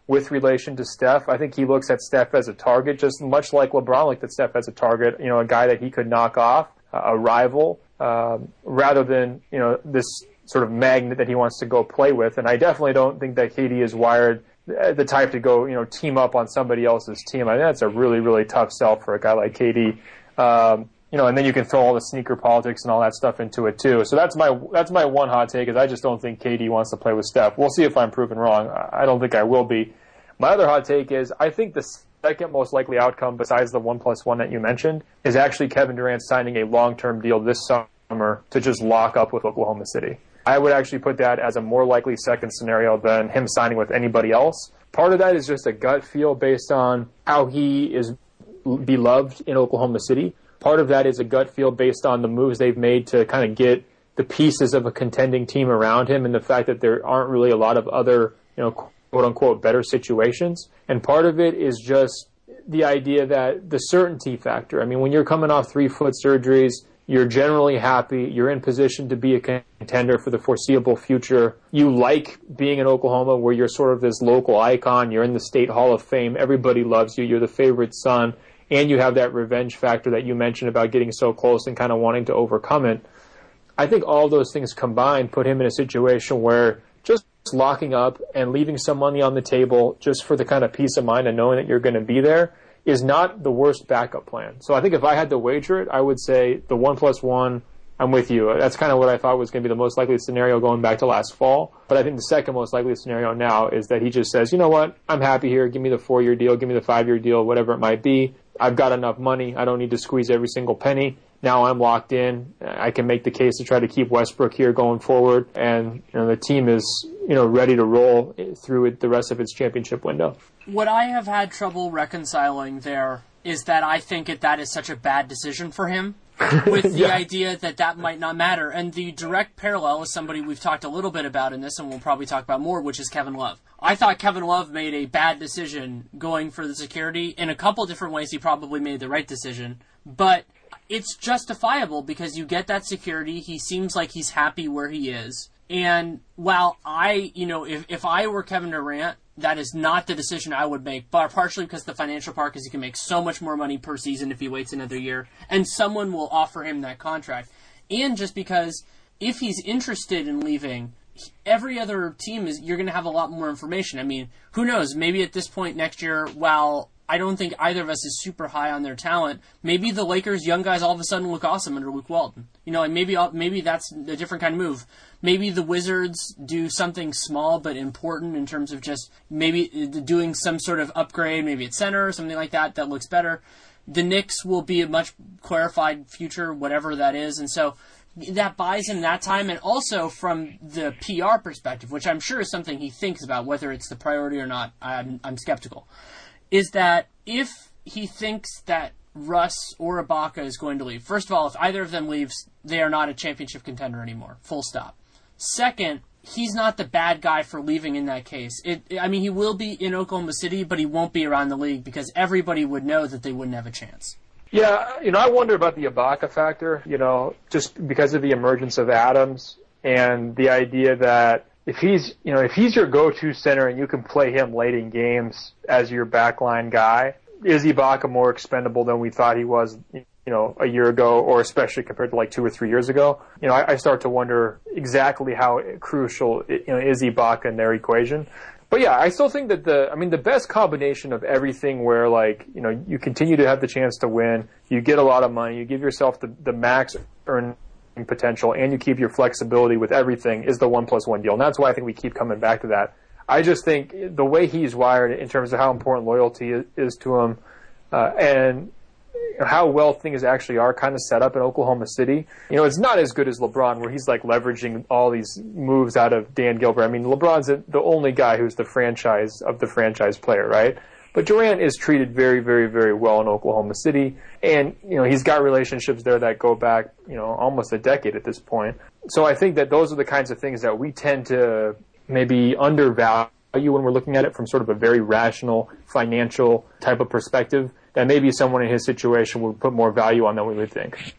with relation to Steph. I think he looks at Steph as a target, just much like LeBron looked at Steph as a target, you know, a guy that he could knock off, a rival, um, rather than, you know, this sort of magnet that he wants to go play with. And I definitely don't think that K D is wired the type to go, you know, team up on somebody else's team. I think that's a really, really tough sell for a guy like K D. Um, you know, and then you can throw all the sneaker politics and all that stuff into it too. So that's my that's my one hot take, is I just don't think K D wants to play with Steph. We'll see if I'm proven wrong. I don't think I will be. My other hot take is I think the second most likely outcome, besides the one plus one that you mentioned, is actually Kevin Durant signing a long-term deal this summer to just lock up with Oklahoma City. I would actually put that as a more likely second scenario than him signing with anybody else. Part of that is just a gut feel based on how he is beloved in Oklahoma City. Part of that is a gut feel based on the moves they've made to kind of get the pieces of a contending team around him, and the fact that there aren't really a lot of other, you know, quote unquote better situations. And part of it is just the idea that the certainty factor. I mean, when you're coming off three foot surgeries, you're generally happy. You're in position to be a contender for the foreseeable future. You like being in Oklahoma, where you're sort of this local icon. You're in the State Hall of Fame. Everybody loves you. You're the favorite son. And you have that revenge factor that you mentioned about getting so close and kind of wanting to overcome it. I think all those things combined put him in a situation where just locking up and leaving some money on the table just for the kind of peace of mind and knowing that you're going to be there is not the worst backup plan. So I think if I had to wager it, I would say the one plus one, I'm with you. That's kind of what I thought was going to be the most likely scenario going back to last fall. But I think the second most likely scenario now is that he just says, you know what, I'm happy here. Give me the four-year deal. Give me the five-year deal, whatever it might be. I've got enough money. I don't need to squeeze every single penny. Now I'm locked in. I can make the case to try to keep Westbrook here going forward. And you know, the team is, you know, ready to roll through it, the rest of its championship window. What I have had trouble reconciling there is that I think that that is such a bad decision for him, with the yeah. idea that that might not matter. And the direct parallel is somebody we've talked a little bit about in this, and we'll probably talk about more, which is Kevin Love. I thought Kevin Love made a bad decision going for the security. In a couple different ways, he probably made the right decision. But it's justifiable because you get that security. He seems like he's happy where he is. And while I, you know, if, if I were Kevin Durant, that is not the decision I would make, but partially because the financial part is he can make so much more money per season if he waits another year, and someone will offer him that contract. And just because if he's interested in leaving, every other team is, you're going to have a lot more information. I mean, who knows? Maybe at this point next year, while I don't think either of us is super high on their talent, maybe the Lakers' young guys all of a sudden look awesome under Luke Walton. You know, and maybe maybe that's a different kind of move. Maybe the Wizards do something small but important in terms of just maybe doing some sort of upgrade, maybe at center or something like that, that looks better. The Knicks will be a much clarified future, whatever that is. And so that buys him that time. And also from the P R perspective, which I'm sure is something he thinks about, whether it's the priority or not, I'm, I'm skeptical, is that if he thinks that Russ or Ibaka is going to leave, first of all, if either of them leaves, they are not a championship contender anymore. Full stop. Second, he's not the bad guy for leaving in that case. It, I mean, he will be in Oklahoma City, but he won't be around the league because everybody would know that they wouldn't have a chance. Yeah, you know, I wonder about the Ibaka factor, you know, just because of the emergence of Adams and the idea that if he's, you know, if he's your go-to center and you can play him late in games as your backline guy, is Ibaka more expendable than we thought he was, you know, a year ago, or especially compared to like two or three years ago? You know, I, I start to wonder exactly how crucial, you know, is Ibaka in their equation. But yeah, I still think that the, I mean, the best combination of everything where, like, you know, you continue to have the chance to win, you get a lot of money, you give yourself the, the max earning potential, and you keep your flexibility with everything, is the one plus one deal. And that's why I think we keep coming back to that. I just think the way he's wired in terms of how important loyalty is, is to him, uh, and how well things actually are kind of set up in Oklahoma City. You know, it's not as good as LeBron, where he's like leveraging all these moves out of Dan Gilbert. I mean, LeBron's the only guy who's the franchise of the franchise player, right? But Durant is treated very, very, very well in Oklahoma City. And, you know, he's got relationships there that go back, you know, almost a decade at this point. So I think that those are the kinds of things that we tend to maybe undervalue when we're looking at it from sort of a very rational financial type of perspective, that maybe someone in his situation would put more value on than we would think.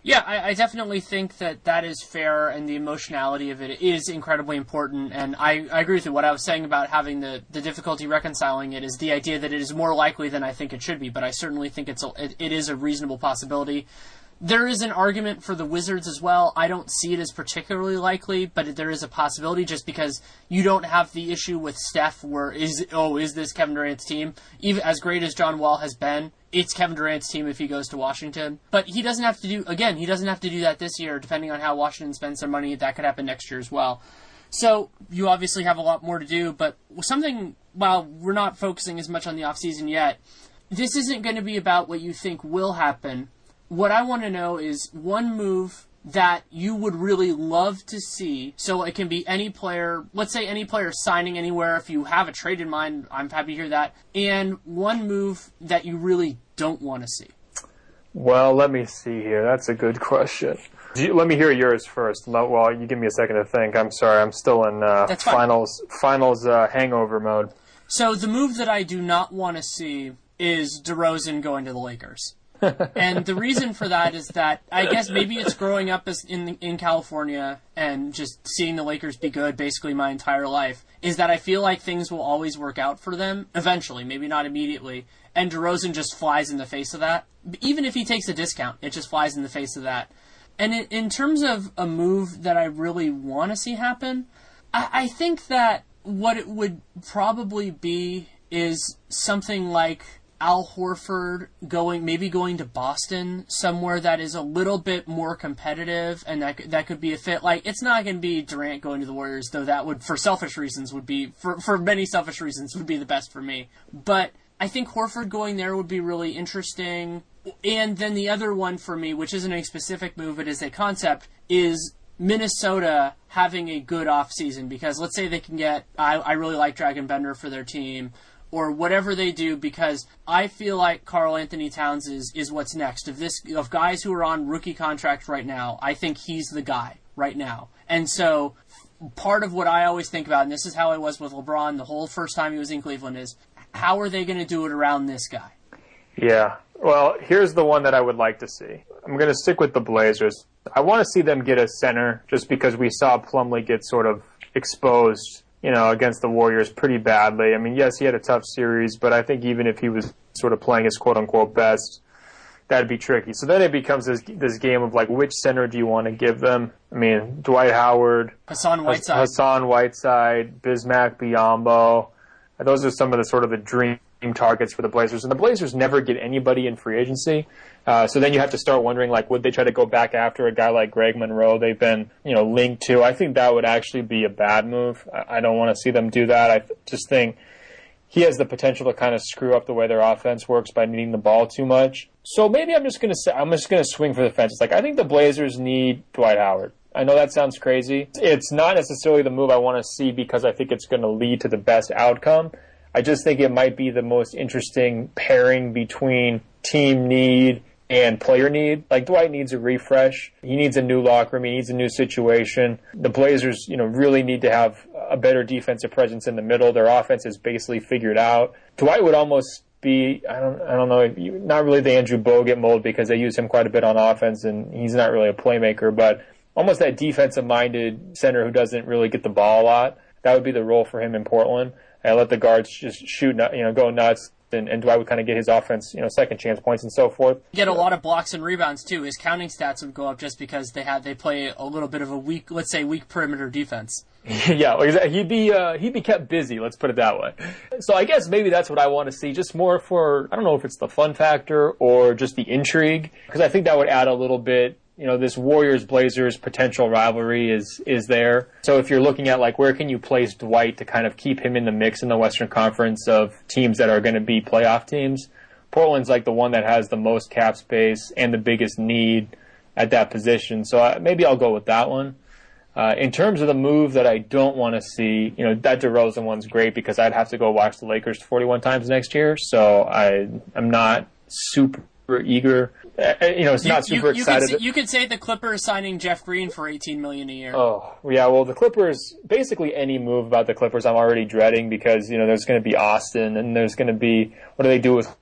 Yeah, I, I definitely think that that is fair, and the emotionality of it is incredibly important. And I, I agree with you. What I was saying about having the, the difficulty reconciling it is the idea that it is more likely than I think it should be. But I certainly think it's a, it, it is a reasonable possibility. There is an argument for the Wizards as well. I don't see it as particularly likely, but there is a possibility just because you don't have the issue with Steph where is, oh, is this Kevin Durant's team? Even as great as John Wall has been, it's Kevin Durant's team if he goes to Washington. But he doesn't have to do, again, he doesn't have to do that this year, depending on how Washington spends their money. That could happen next year as well. So you obviously have a lot more to do, but something, while we're not focusing as much on the offseason yet, this isn't going to be about what you think will happen. What I want to know is one move that you would really love to see. So it can be any player, let's say any player signing anywhere. If you have a trade in mind, I'm happy to hear that. And one move that you really don't want to see. Well, let me see here. That's a good question. Let me hear yours first. Well, you give me a second to think. I'm sorry. I'm still in uh, finals finals uh, hangover mode. So the move that I do not want to see is DeRozan going to the Lakers. And the reason for that is that I guess maybe it's growing up as in in California and just seeing the Lakers be good basically my entire life, is that I feel like things will always work out for them eventually, maybe not immediately. And DeRozan just flies in the face of that. Even if he takes a discount, it just flies in the face of that. And in, in terms of a move that I really want to see happen, I, I think that what it would probably be is something like Al Horford going, maybe going to Boston, somewhere that is a little bit more competitive, and that that could be a fit. Like, it's not going to be Durant going to the Warriors, though that would, for selfish reasons, would be, for, for many selfish reasons, would be the best for me. But I think Horford going there would be really interesting. And then the other one for me, which isn't a specific move, but is a concept, is Minnesota having a good offseason. Because let's say they can get, I, I really like Dragan Bender for their team, or whatever they do, because I feel like Karl Anthony Towns is, is what's next. Of this, of guys who are on rookie contracts right now, I think he's the guy right now. And so part of what I always think about, and this is how I was with LeBron the whole first time he was in Cleveland, is how are they going to do it around this guy? Yeah. Well, here's the one that I would like to see. I'm going to stick with the Blazers. I want to see them get a center just because we saw Plumlee get sort of exposed, you know, against the Warriors pretty badly. I mean, yes, he had a tough series, but I think even if he was sort of playing his quote-unquote best, that'd be tricky. So then it becomes this, this game of, like, which center do you want to give them? I mean, Dwight Howard, Hassan Whiteside, Hassan Whiteside, Bismack Biyombo. Those are some of the sort of the dream targets for the Blazers. And the Blazers never get anybody in free agency. Uh, so then you have to start wondering, like, would they try to go back after a guy like Greg Monroe they've been, you know, linked to? I think that would actually be a bad move. I, I don't want to see them do that. I th- just think he has the potential to kind of screw up the way their offense works by needing the ball too much. So maybe I'm just going to say, I'm just going to swing for the fences. Like, I think the Blazers need Dwight Howard. I know that sounds crazy. It's not necessarily the move I want to see because I think it's going to lead to the best outcome. I just think it might be the most interesting pairing between team need and player need. Like, Dwight needs a refresh. He needs a new locker room. He needs a new situation. The Blazers, you know, really need to have a better defensive presence in the middle. Their offense is basically figured out. Dwight would almost be, I don't, I don't know, not really the Andrew Bogut mold because they use him quite a bit on offense and he's not really a playmaker, but almost that defensive-minded center who doesn't really get the ball a lot. That would be the role for him in Portland. And let the guards just shoot, you know, go nuts, and, and Dwight would kind of get his offense, you know, second chance points and so forth. Get a lot of blocks and rebounds too. His counting stats would go up just because they had they play a little bit of a weak, let's say, weak perimeter defense. Yeah, exactly. He'd be uh, he'd be kept busy. Let's put it that way. So I guess maybe that's what I want to see, just more for, I don't know if it's the fun factor or just the intrigue, because I think that would add a little bit. You know, this Warriors-Blazers potential rivalry is is there. So if you're looking at, like, where can you place Dwight to kind of keep him in the mix in the Western Conference of teams that are going to be playoff teams, Portland's, like, the one that has the most cap space and the biggest need at that position. So I, maybe I'll go with that one. Uh, in terms of the move that I don't want to see, you know, that DeRozan one's great because I'd have to go watch the Lakers forty-one times next year. So I, I'm not super eager. Uh, you know, it's you, not super you, you excited. Could, you could say the Clippers signing Jeff Green for eighteen million dollars a year. Oh, yeah. Well, the Clippers, basically any move about the Clippers I'm already dreading because, you know, there's going to be Austin and there's going to be, what do they do with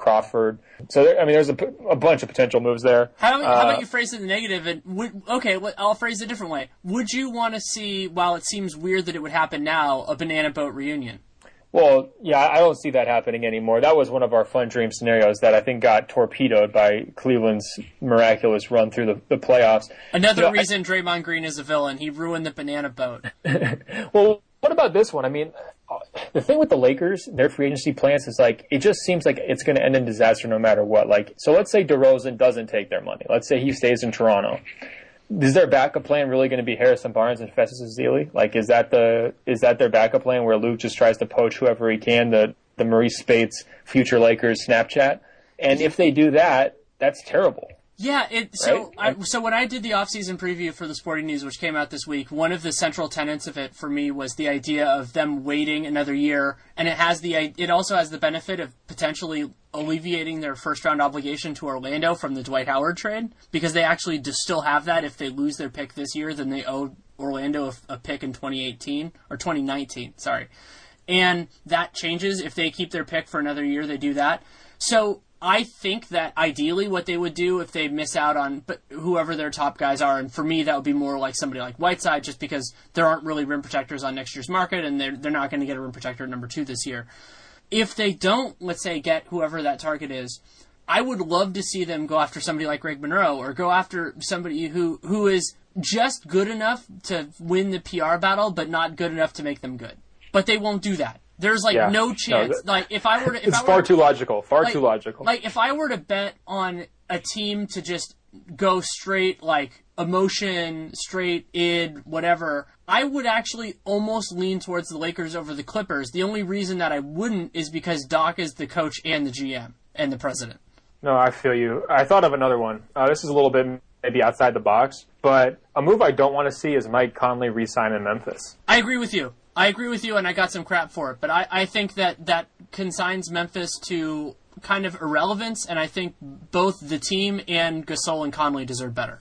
Crawford. So, there, I mean, there's a, a bunch of potential moves there. How, how uh, about you phrase it in the negative? And would, okay, well, I'll phrase it a different way. Would you want to see, while it seems weird that it would happen now, a banana boat reunion? Well, yeah, I don't see that happening anymore. That was one of our fun dream scenarios that I think got torpedoed by Cleveland's miraculous run through the, the playoffs. Another you know, reason I, Draymond Green is a villain. He ruined the banana boat. Well, what about this one? I mean, the thing with the Lakers, their free agency plans is like, it just seems like it's going to end in disaster no matter what. Like, so let's say DeRozan doesn't take their money. Let's say he stays in Toronto. Is their backup plan really going to be Harrison Barnes and Festus Ezeli? Like, is that the is that their backup plan where Luke just tries to poach whoever he can, the the Maurice Spates future Lakers Snapchat? And if they do that, that's terrible. Yeah, it, so right? I, so when I did the off-season preview for the Sporting News, which came out this week, one of the central tenets of it for me was the idea of them waiting another year, and it has the it also has the benefit of potentially alleviating their first-round obligation to Orlando from the Dwight Howard trade, because they actually do still have that. If they lose their pick this year, then they owe Orlando a, a pick in twenty eighteen, or twenty nineteen, sorry. And that changes. If they keep their pick for another year, they do that. So I think that ideally what they would do if they miss out on but whoever their top guys are, and for me that would be more like somebody like Whiteside, just because there aren't really rim protectors on next year's market, and they're, they're not going to get a rim protector at number two this year. If they don't, let's say, get whoever that target is, I would love to see them go after somebody like Greg Monroe, or go after somebody who, who is just good enough to win the P R battle, but not good enough to make them good. But they won't do that. There's like yeah. no chance. No, that, like if I were to, if it's I were far to, too logical. Far like, too logical. Like if I were to bet on a team to just go straight like emotion, straight id, whatever, I would actually almost lean towards the Lakers over the Clippers. The only reason that I wouldn't is because Doc is the coach and the G M and the president. No, I feel you. I thought of another one. Uh, this is a little bit maybe outside the box, but a move I don't want to see is Mike Conley re-sign in Memphis. I agree with you. I agree with you, and I got some crap for it. But I, I think that that consigns Memphis to kind of irrelevance, and I think both the team and Gasol and Conley deserve better.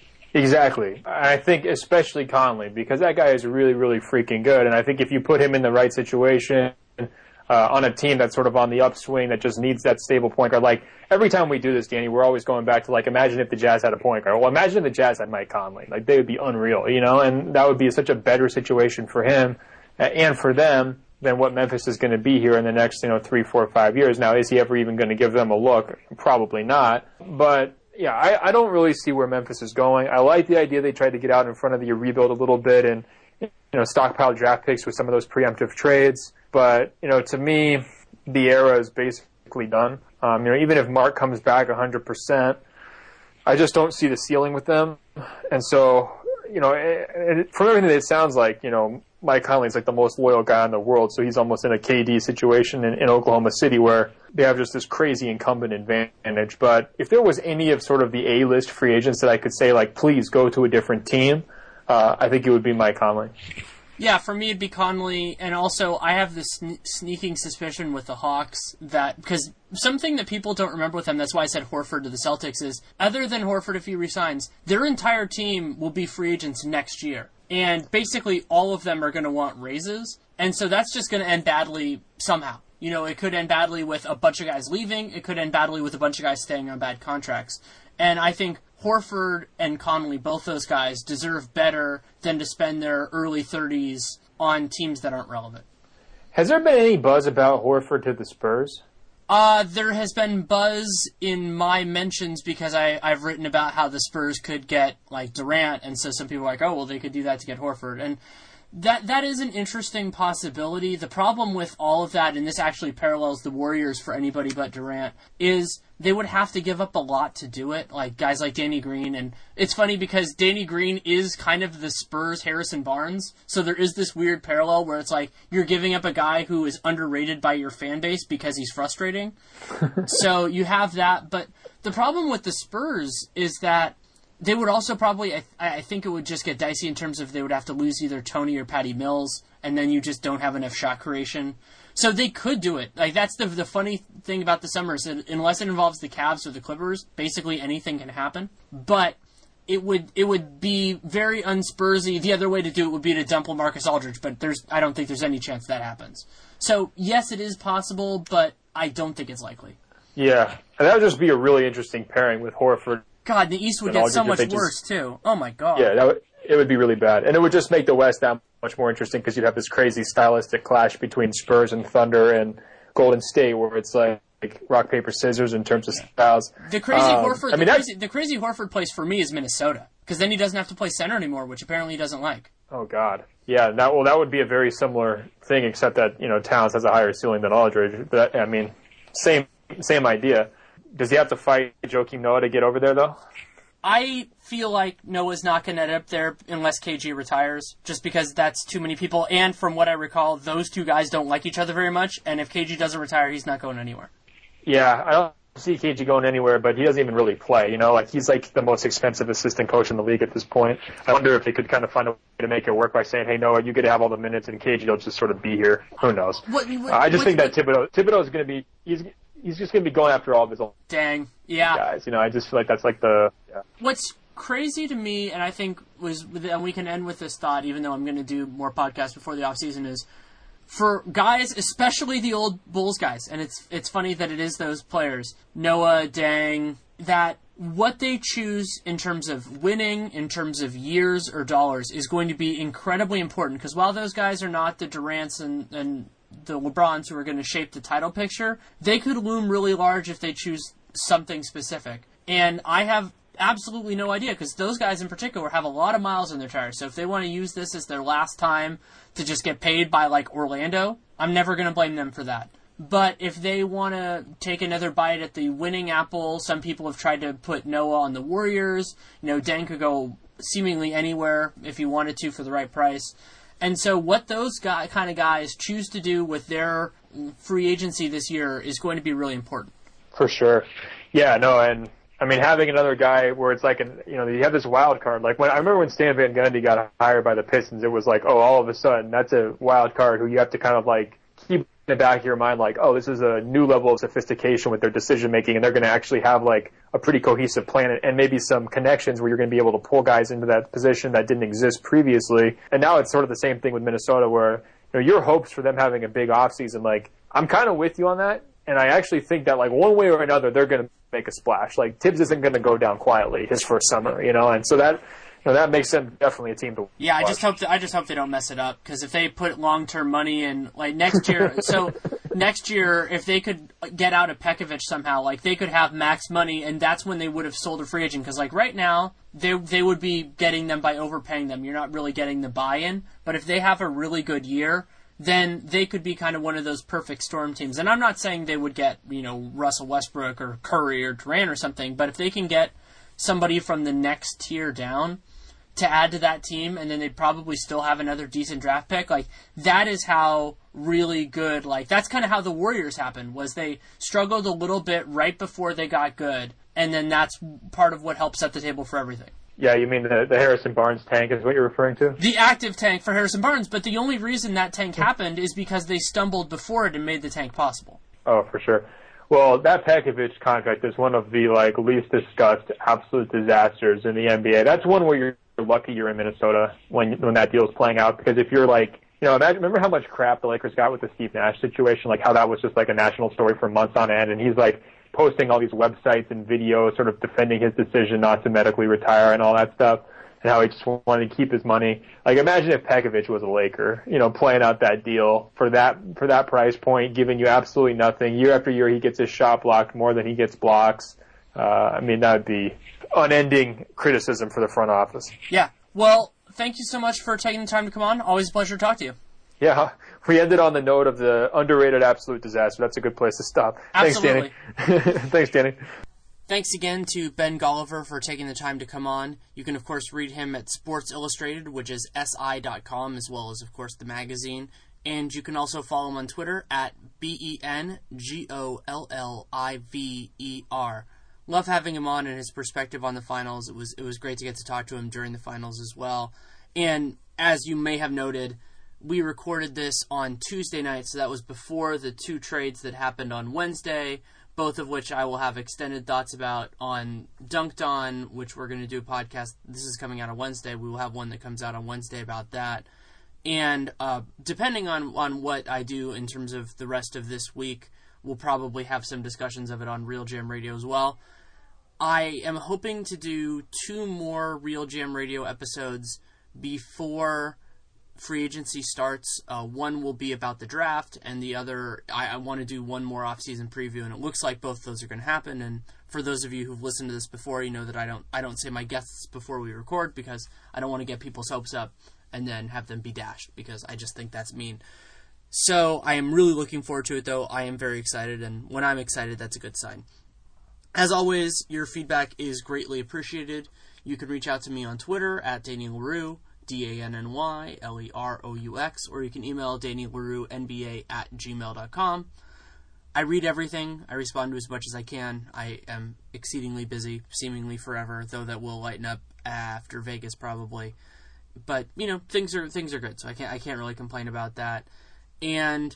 Exactly. I think especially Conley, because that guy is really, really freaking good. And I think if you put him in the right situation uh, on a team that's sort of on the upswing that just needs that stable point guard, like every time we do this, Danny, we're always going back to, like, imagine if the Jazz had a point guard. Well, imagine if the Jazz had Mike Conley. Like, they would be unreal, you know, and that would be such a better situation for him and for them than what Memphis is going to be here in the next, you know, three, four, five years. Now, is he ever even going to give them a look? Probably not. But, yeah, I, I don't really see where Memphis is going. I like the idea they tried to get out in front of the rebuild a little bit and, you know, stockpile draft picks with some of those preemptive trades. But, you know, to me, the era is basically done. Um, you know, even if Mark comes back one hundred percent, I just don't see the ceiling with them. And so, you know, it, it, from everything that it sounds like, you know, Mike Conley's like the most loyal guy in the world, so he's almost in a K D situation in, in Oklahoma City where they have just this crazy incumbent advantage. But if there was any of sort of the A-list free agents that I could say, like, please go to a different team, uh, I think it would be Mike Conley. Yeah, for me it'd be Conley, and also I have this sne- sneaking suspicion with the Hawks that, because something that people don't remember with them, that's why I said Horford to the Celtics, is other than Horford if he resigns, their entire team will be free agents next year. And basically all of them are going to want raises, and so that's just going to end badly somehow. You know, it could end badly with a bunch of guys leaving, it could end badly with a bunch of guys staying on bad contracts. And I think Horford and Conley, both those guys, deserve better than to spend their early thirties on teams that aren't relevant. Has there been any buzz about Horford to the Spurs? Uh, there has been buzz in my mentions because I, I've written about how the Spurs could get, like, Durant, and so some people are like, oh, well, they could do that to get Horford. And that that is an interesting possibility. The problem with all of that, and this actually parallels the Warriors for anybody but Durant, is they would have to give up a lot to do it, like guys like Danny Green. And it's funny because Danny Green is kind of the Spurs Harrison Barnes, so there is this weird parallel where it's like you're giving up a guy who is underrated by your fan base because he's frustrating. So you have that, but the problem with the Spurs is that they would also probably, I, I think it would just get dicey in terms of they would have to lose either Tony or Patty Mills, and then you just don't have enough shot creation. So they could do it. Like, that's the the funny thing about the summer is that unless it involves the Cavs or the Clippers, basically anything can happen. But it would it would be very unspursy. The other way to do it would be to dump LaMarcus Aldridge, but there's I don't think there's any chance that happens. So yes, it is possible, but I don't think it's likely. Yeah, and that would just be a really interesting pairing with Horford. God, the East would get so much worse, too. Oh, my God. Yeah, that would, it would be really bad. And it would just make the West that much more interesting because you'd have this crazy stylistic clash between Spurs and Thunder and Golden State where it's like, like rock, paper, scissors in terms of styles. The crazy um, Horford I mean, the, crazy, the crazy Horford place for me is Minnesota because then he doesn't have to play center anymore, which apparently he doesn't like. Oh, God. Yeah, that, well, that would be a very similar thing except that, you know, Towns has a higher ceiling than Aldridge. But, I mean, same same idea. Does he have to fight Joakim Noah to get over there, though? I feel like Noah's not going to end up there unless K G retires, just because that's too many people. And from what I recall, those two guys don't like each other very much. And if K G doesn't retire, he's not going anywhere. Yeah, I don't see K G going anywhere, but he doesn't even really play. You know, like he's like the most expensive assistant coach in the league at this point. I wonder if they could kind of find a way to make it work by saying, "Hey, Noah, you get to have all the minutes, and K G will just sort of be here." Who knows? What, what, uh, I just what, think what, that Thibodeau Thibodeau is going to be he's he's just going to be going after all of his own dang yeah guys. You know, I just feel like that's like the. Yeah. What's crazy to me, and I think was, and we can end with this thought, even though I'm going to do more podcasts before the off season, is for guys, especially the old Bulls guys, and it's it's funny that it is those players, Noah, Dang, that what they choose in terms of winning, in terms of years or dollars, is going to be incredibly important. Because while those guys are not the Durants and, and the LeBrons who are going to shape the title picture, they could loom really large if they choose something specific. And I have absolutely no idea, because those guys in particular have a lot of miles in their tires. So if they want to use this as their last time to just get paid by, like, Orlando, I'm never going to blame them for that. But if they want to take another bite at the winning apple, some people have tried to put Noah on the Warriors. You know, Dan could go seemingly anywhere if he wanted to for the right price. And so what those guy, kind of guys choose to do with their free agency this year is going to be really important. For sure. Yeah, no, and I mean, having another guy where it's like, an, you know, you have this wild card. Like, when I remember when Stan Van Gundy got hired by the Pistons, it was like, oh, all of a sudden, that's a wild card who you have to kind of, like, keep in the back of your mind, like, oh, this is a new level of sophistication with their decision-making, and they're going to actually have, like, a pretty cohesive plan and maybe some connections where you're going to be able to pull guys into that position that didn't exist previously. And now it's sort of the same thing with Minnesota where, you know, your hopes for them having a big offseason, like, I'm kind of with you on that. And I actually think that, like, one way or another, they're going to make a splash. Like, Tibbs isn't going to go down quietly his first summer, you know, and so that, you know, that makes them definitely a team to watch. Yeah, I just hope that, I just hope they don't mess it up, because if they put long-term money in, like, next year, so next year, if they could get out of Pekovic somehow, like, they could have max money, and that's when they would have sold a free agent, because, like, right now, they they would be getting them by overpaying them. You're not really getting the buy-in, but if they have a really good year, then they could be kind of one of those perfect storm teams. And I'm not saying they would get, you know, Russell Westbrook or Curry or Durant or something, but if they can get somebody from the next tier down to add to that team, and then they'd probably still have another decent draft pick, like, that is how really good, like, that's kind of how the Warriors happened, was they struggled a little bit right before they got good, and then that's part of what helped set the table for everything. Yeah, you mean the, the Harrison Barnes tank is what you're referring to? The active tank for Harrison Barnes, but the only reason that tank happened is because they stumbled before it and made the tank possible. Oh, for sure. Well, that Pekovic contract is one of the, like, least discussed absolute disasters in the N B A. That's one where you're lucky you're in Minnesota when when that deal's playing out, because if you're like, you know, imagine, remember how much crap the Lakers got with the Steve Nash situation, like how that was just like a national story for months on end, and he's like posting all these websites and videos sort of defending his decision not to medically retire and all that stuff, and how he just wanted to keep his money. Like, imagine if Pekovic was a Laker, you know, playing out that deal for that for that price point, giving you absolutely nothing. Year after year, he gets his shot blocked more than he gets blocks. Uh, I mean, that would be unending criticism for the front office. Yeah. Well, thank you so much for taking the time to come on. Always a pleasure to talk to you. Yeah, we ended on the note of the underrated absolute disaster. That's a good place to stop. Absolutely. Thanks, Danny. Thanks, Danny. Thanks again to Ben Golliver for taking the time to come on. You can, of course, read him at Sports Illustrated, which is S I dot com, as well as, of course, the magazine. And you can also follow him on Twitter at B E N G O L L I V E R. Love having him on and his perspective on the finals. It was it was great to get to talk to him during the finals as well. And as you may have noted, we recorded this on Tuesday night, so that was before the two trades that happened on Wednesday, both of which I will have extended thoughts about on Dunked On, which we're going to do a podcast. This is coming out on Wednesday. We will have one that comes out on Wednesday about that. And uh, depending on, on what I do in terms of the rest of this week, we'll probably have some discussions of it on Real Jam Radio as well. I am hoping to do two more Real Jam Radio episodes before free agency starts. Uh, one will be about the draft, and the other, I, I want to do one more off-season preview, and it looks like both those are going to happen. And for those of you who've listened to this before, you know that I don't I don't say my guests before we record, because I don't want to get people's hopes up and then have them be dashed, because I just think that's mean. So I am really looking forward to it, though. I am very excited, and when I'm excited, that's a good sign. As always, your feedback is greatly appreciated. You can reach out to me on Twitter at Danny Leroux, D A N N Y L E R O U X, or you can email Danny Leroux N B A at gmail dot com. I read everything. I respond to as much as I can. I am exceedingly busy, seemingly forever, though that will lighten up after Vegas probably. But, you know, things are things are good, so I can't I can't really complain about that. And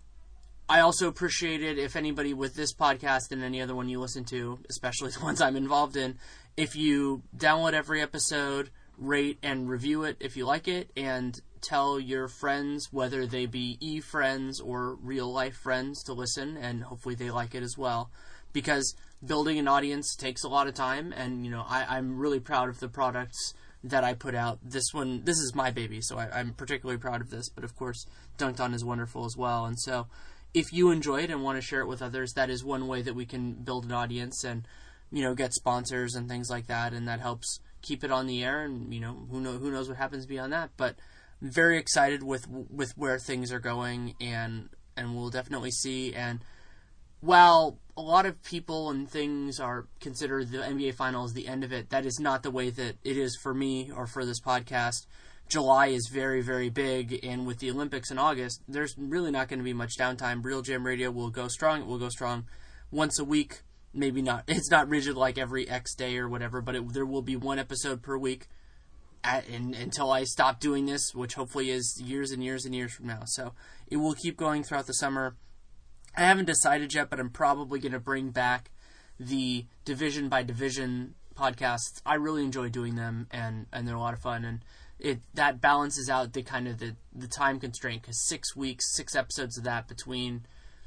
I also appreciate it if anybody with this podcast and any other one you listen to, especially the ones I'm involved in, if you download every episode, rate and review it if you like it, and tell your friends, whether they be e-friends or real-life friends, to listen, and hopefully they like it as well. Because building an audience takes a lot of time, and, you know, I, I'm really proud of the products that I put out. This one, this is my baby, so I, I'm particularly proud of this, but of course, Dunked On is wonderful as well, and so if you enjoy it and want to share it with others, that is one way that we can build an audience and, you know, get sponsors and things like that, and that helps keep it on the air, and, you know, who know who knows what happens beyond that. But I'm very excited with with where things are going, and and we'll definitely see. And while a lot of people and things are consider the N B A Finals the end of it, that is not the way that it is for me or for this podcast. July is very, very big, and with the Olympics in August, there's really not going to be much downtime. Real Jam Radio will go strong. It will go strong once a week. Maybe not. It's not rigid like every X day or whatever, but it, there will be one episode per week at, in, until I stop doing this, which hopefully is years and years and years from now. So it will keep going throughout the summer. I haven't decided yet, but I'm probably going to bring back the division by division podcasts. I really enjoy doing them, and, and they're a lot of fun, and it that balances out the kind of the, the time constraint, because six weeks, six episodes of that between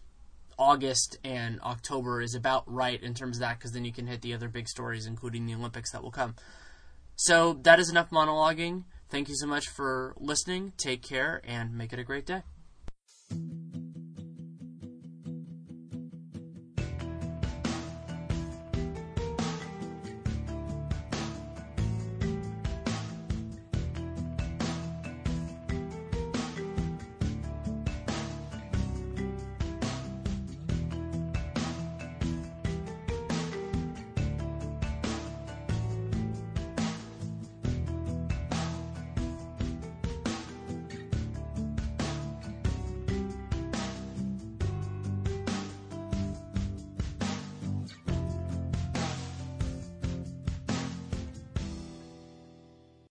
August and October is about right in terms of that, because then you can hit the other big stories, including the Olympics that will come. So that is enough monologuing. Thank you so much for listening. Take care, and make it a great day.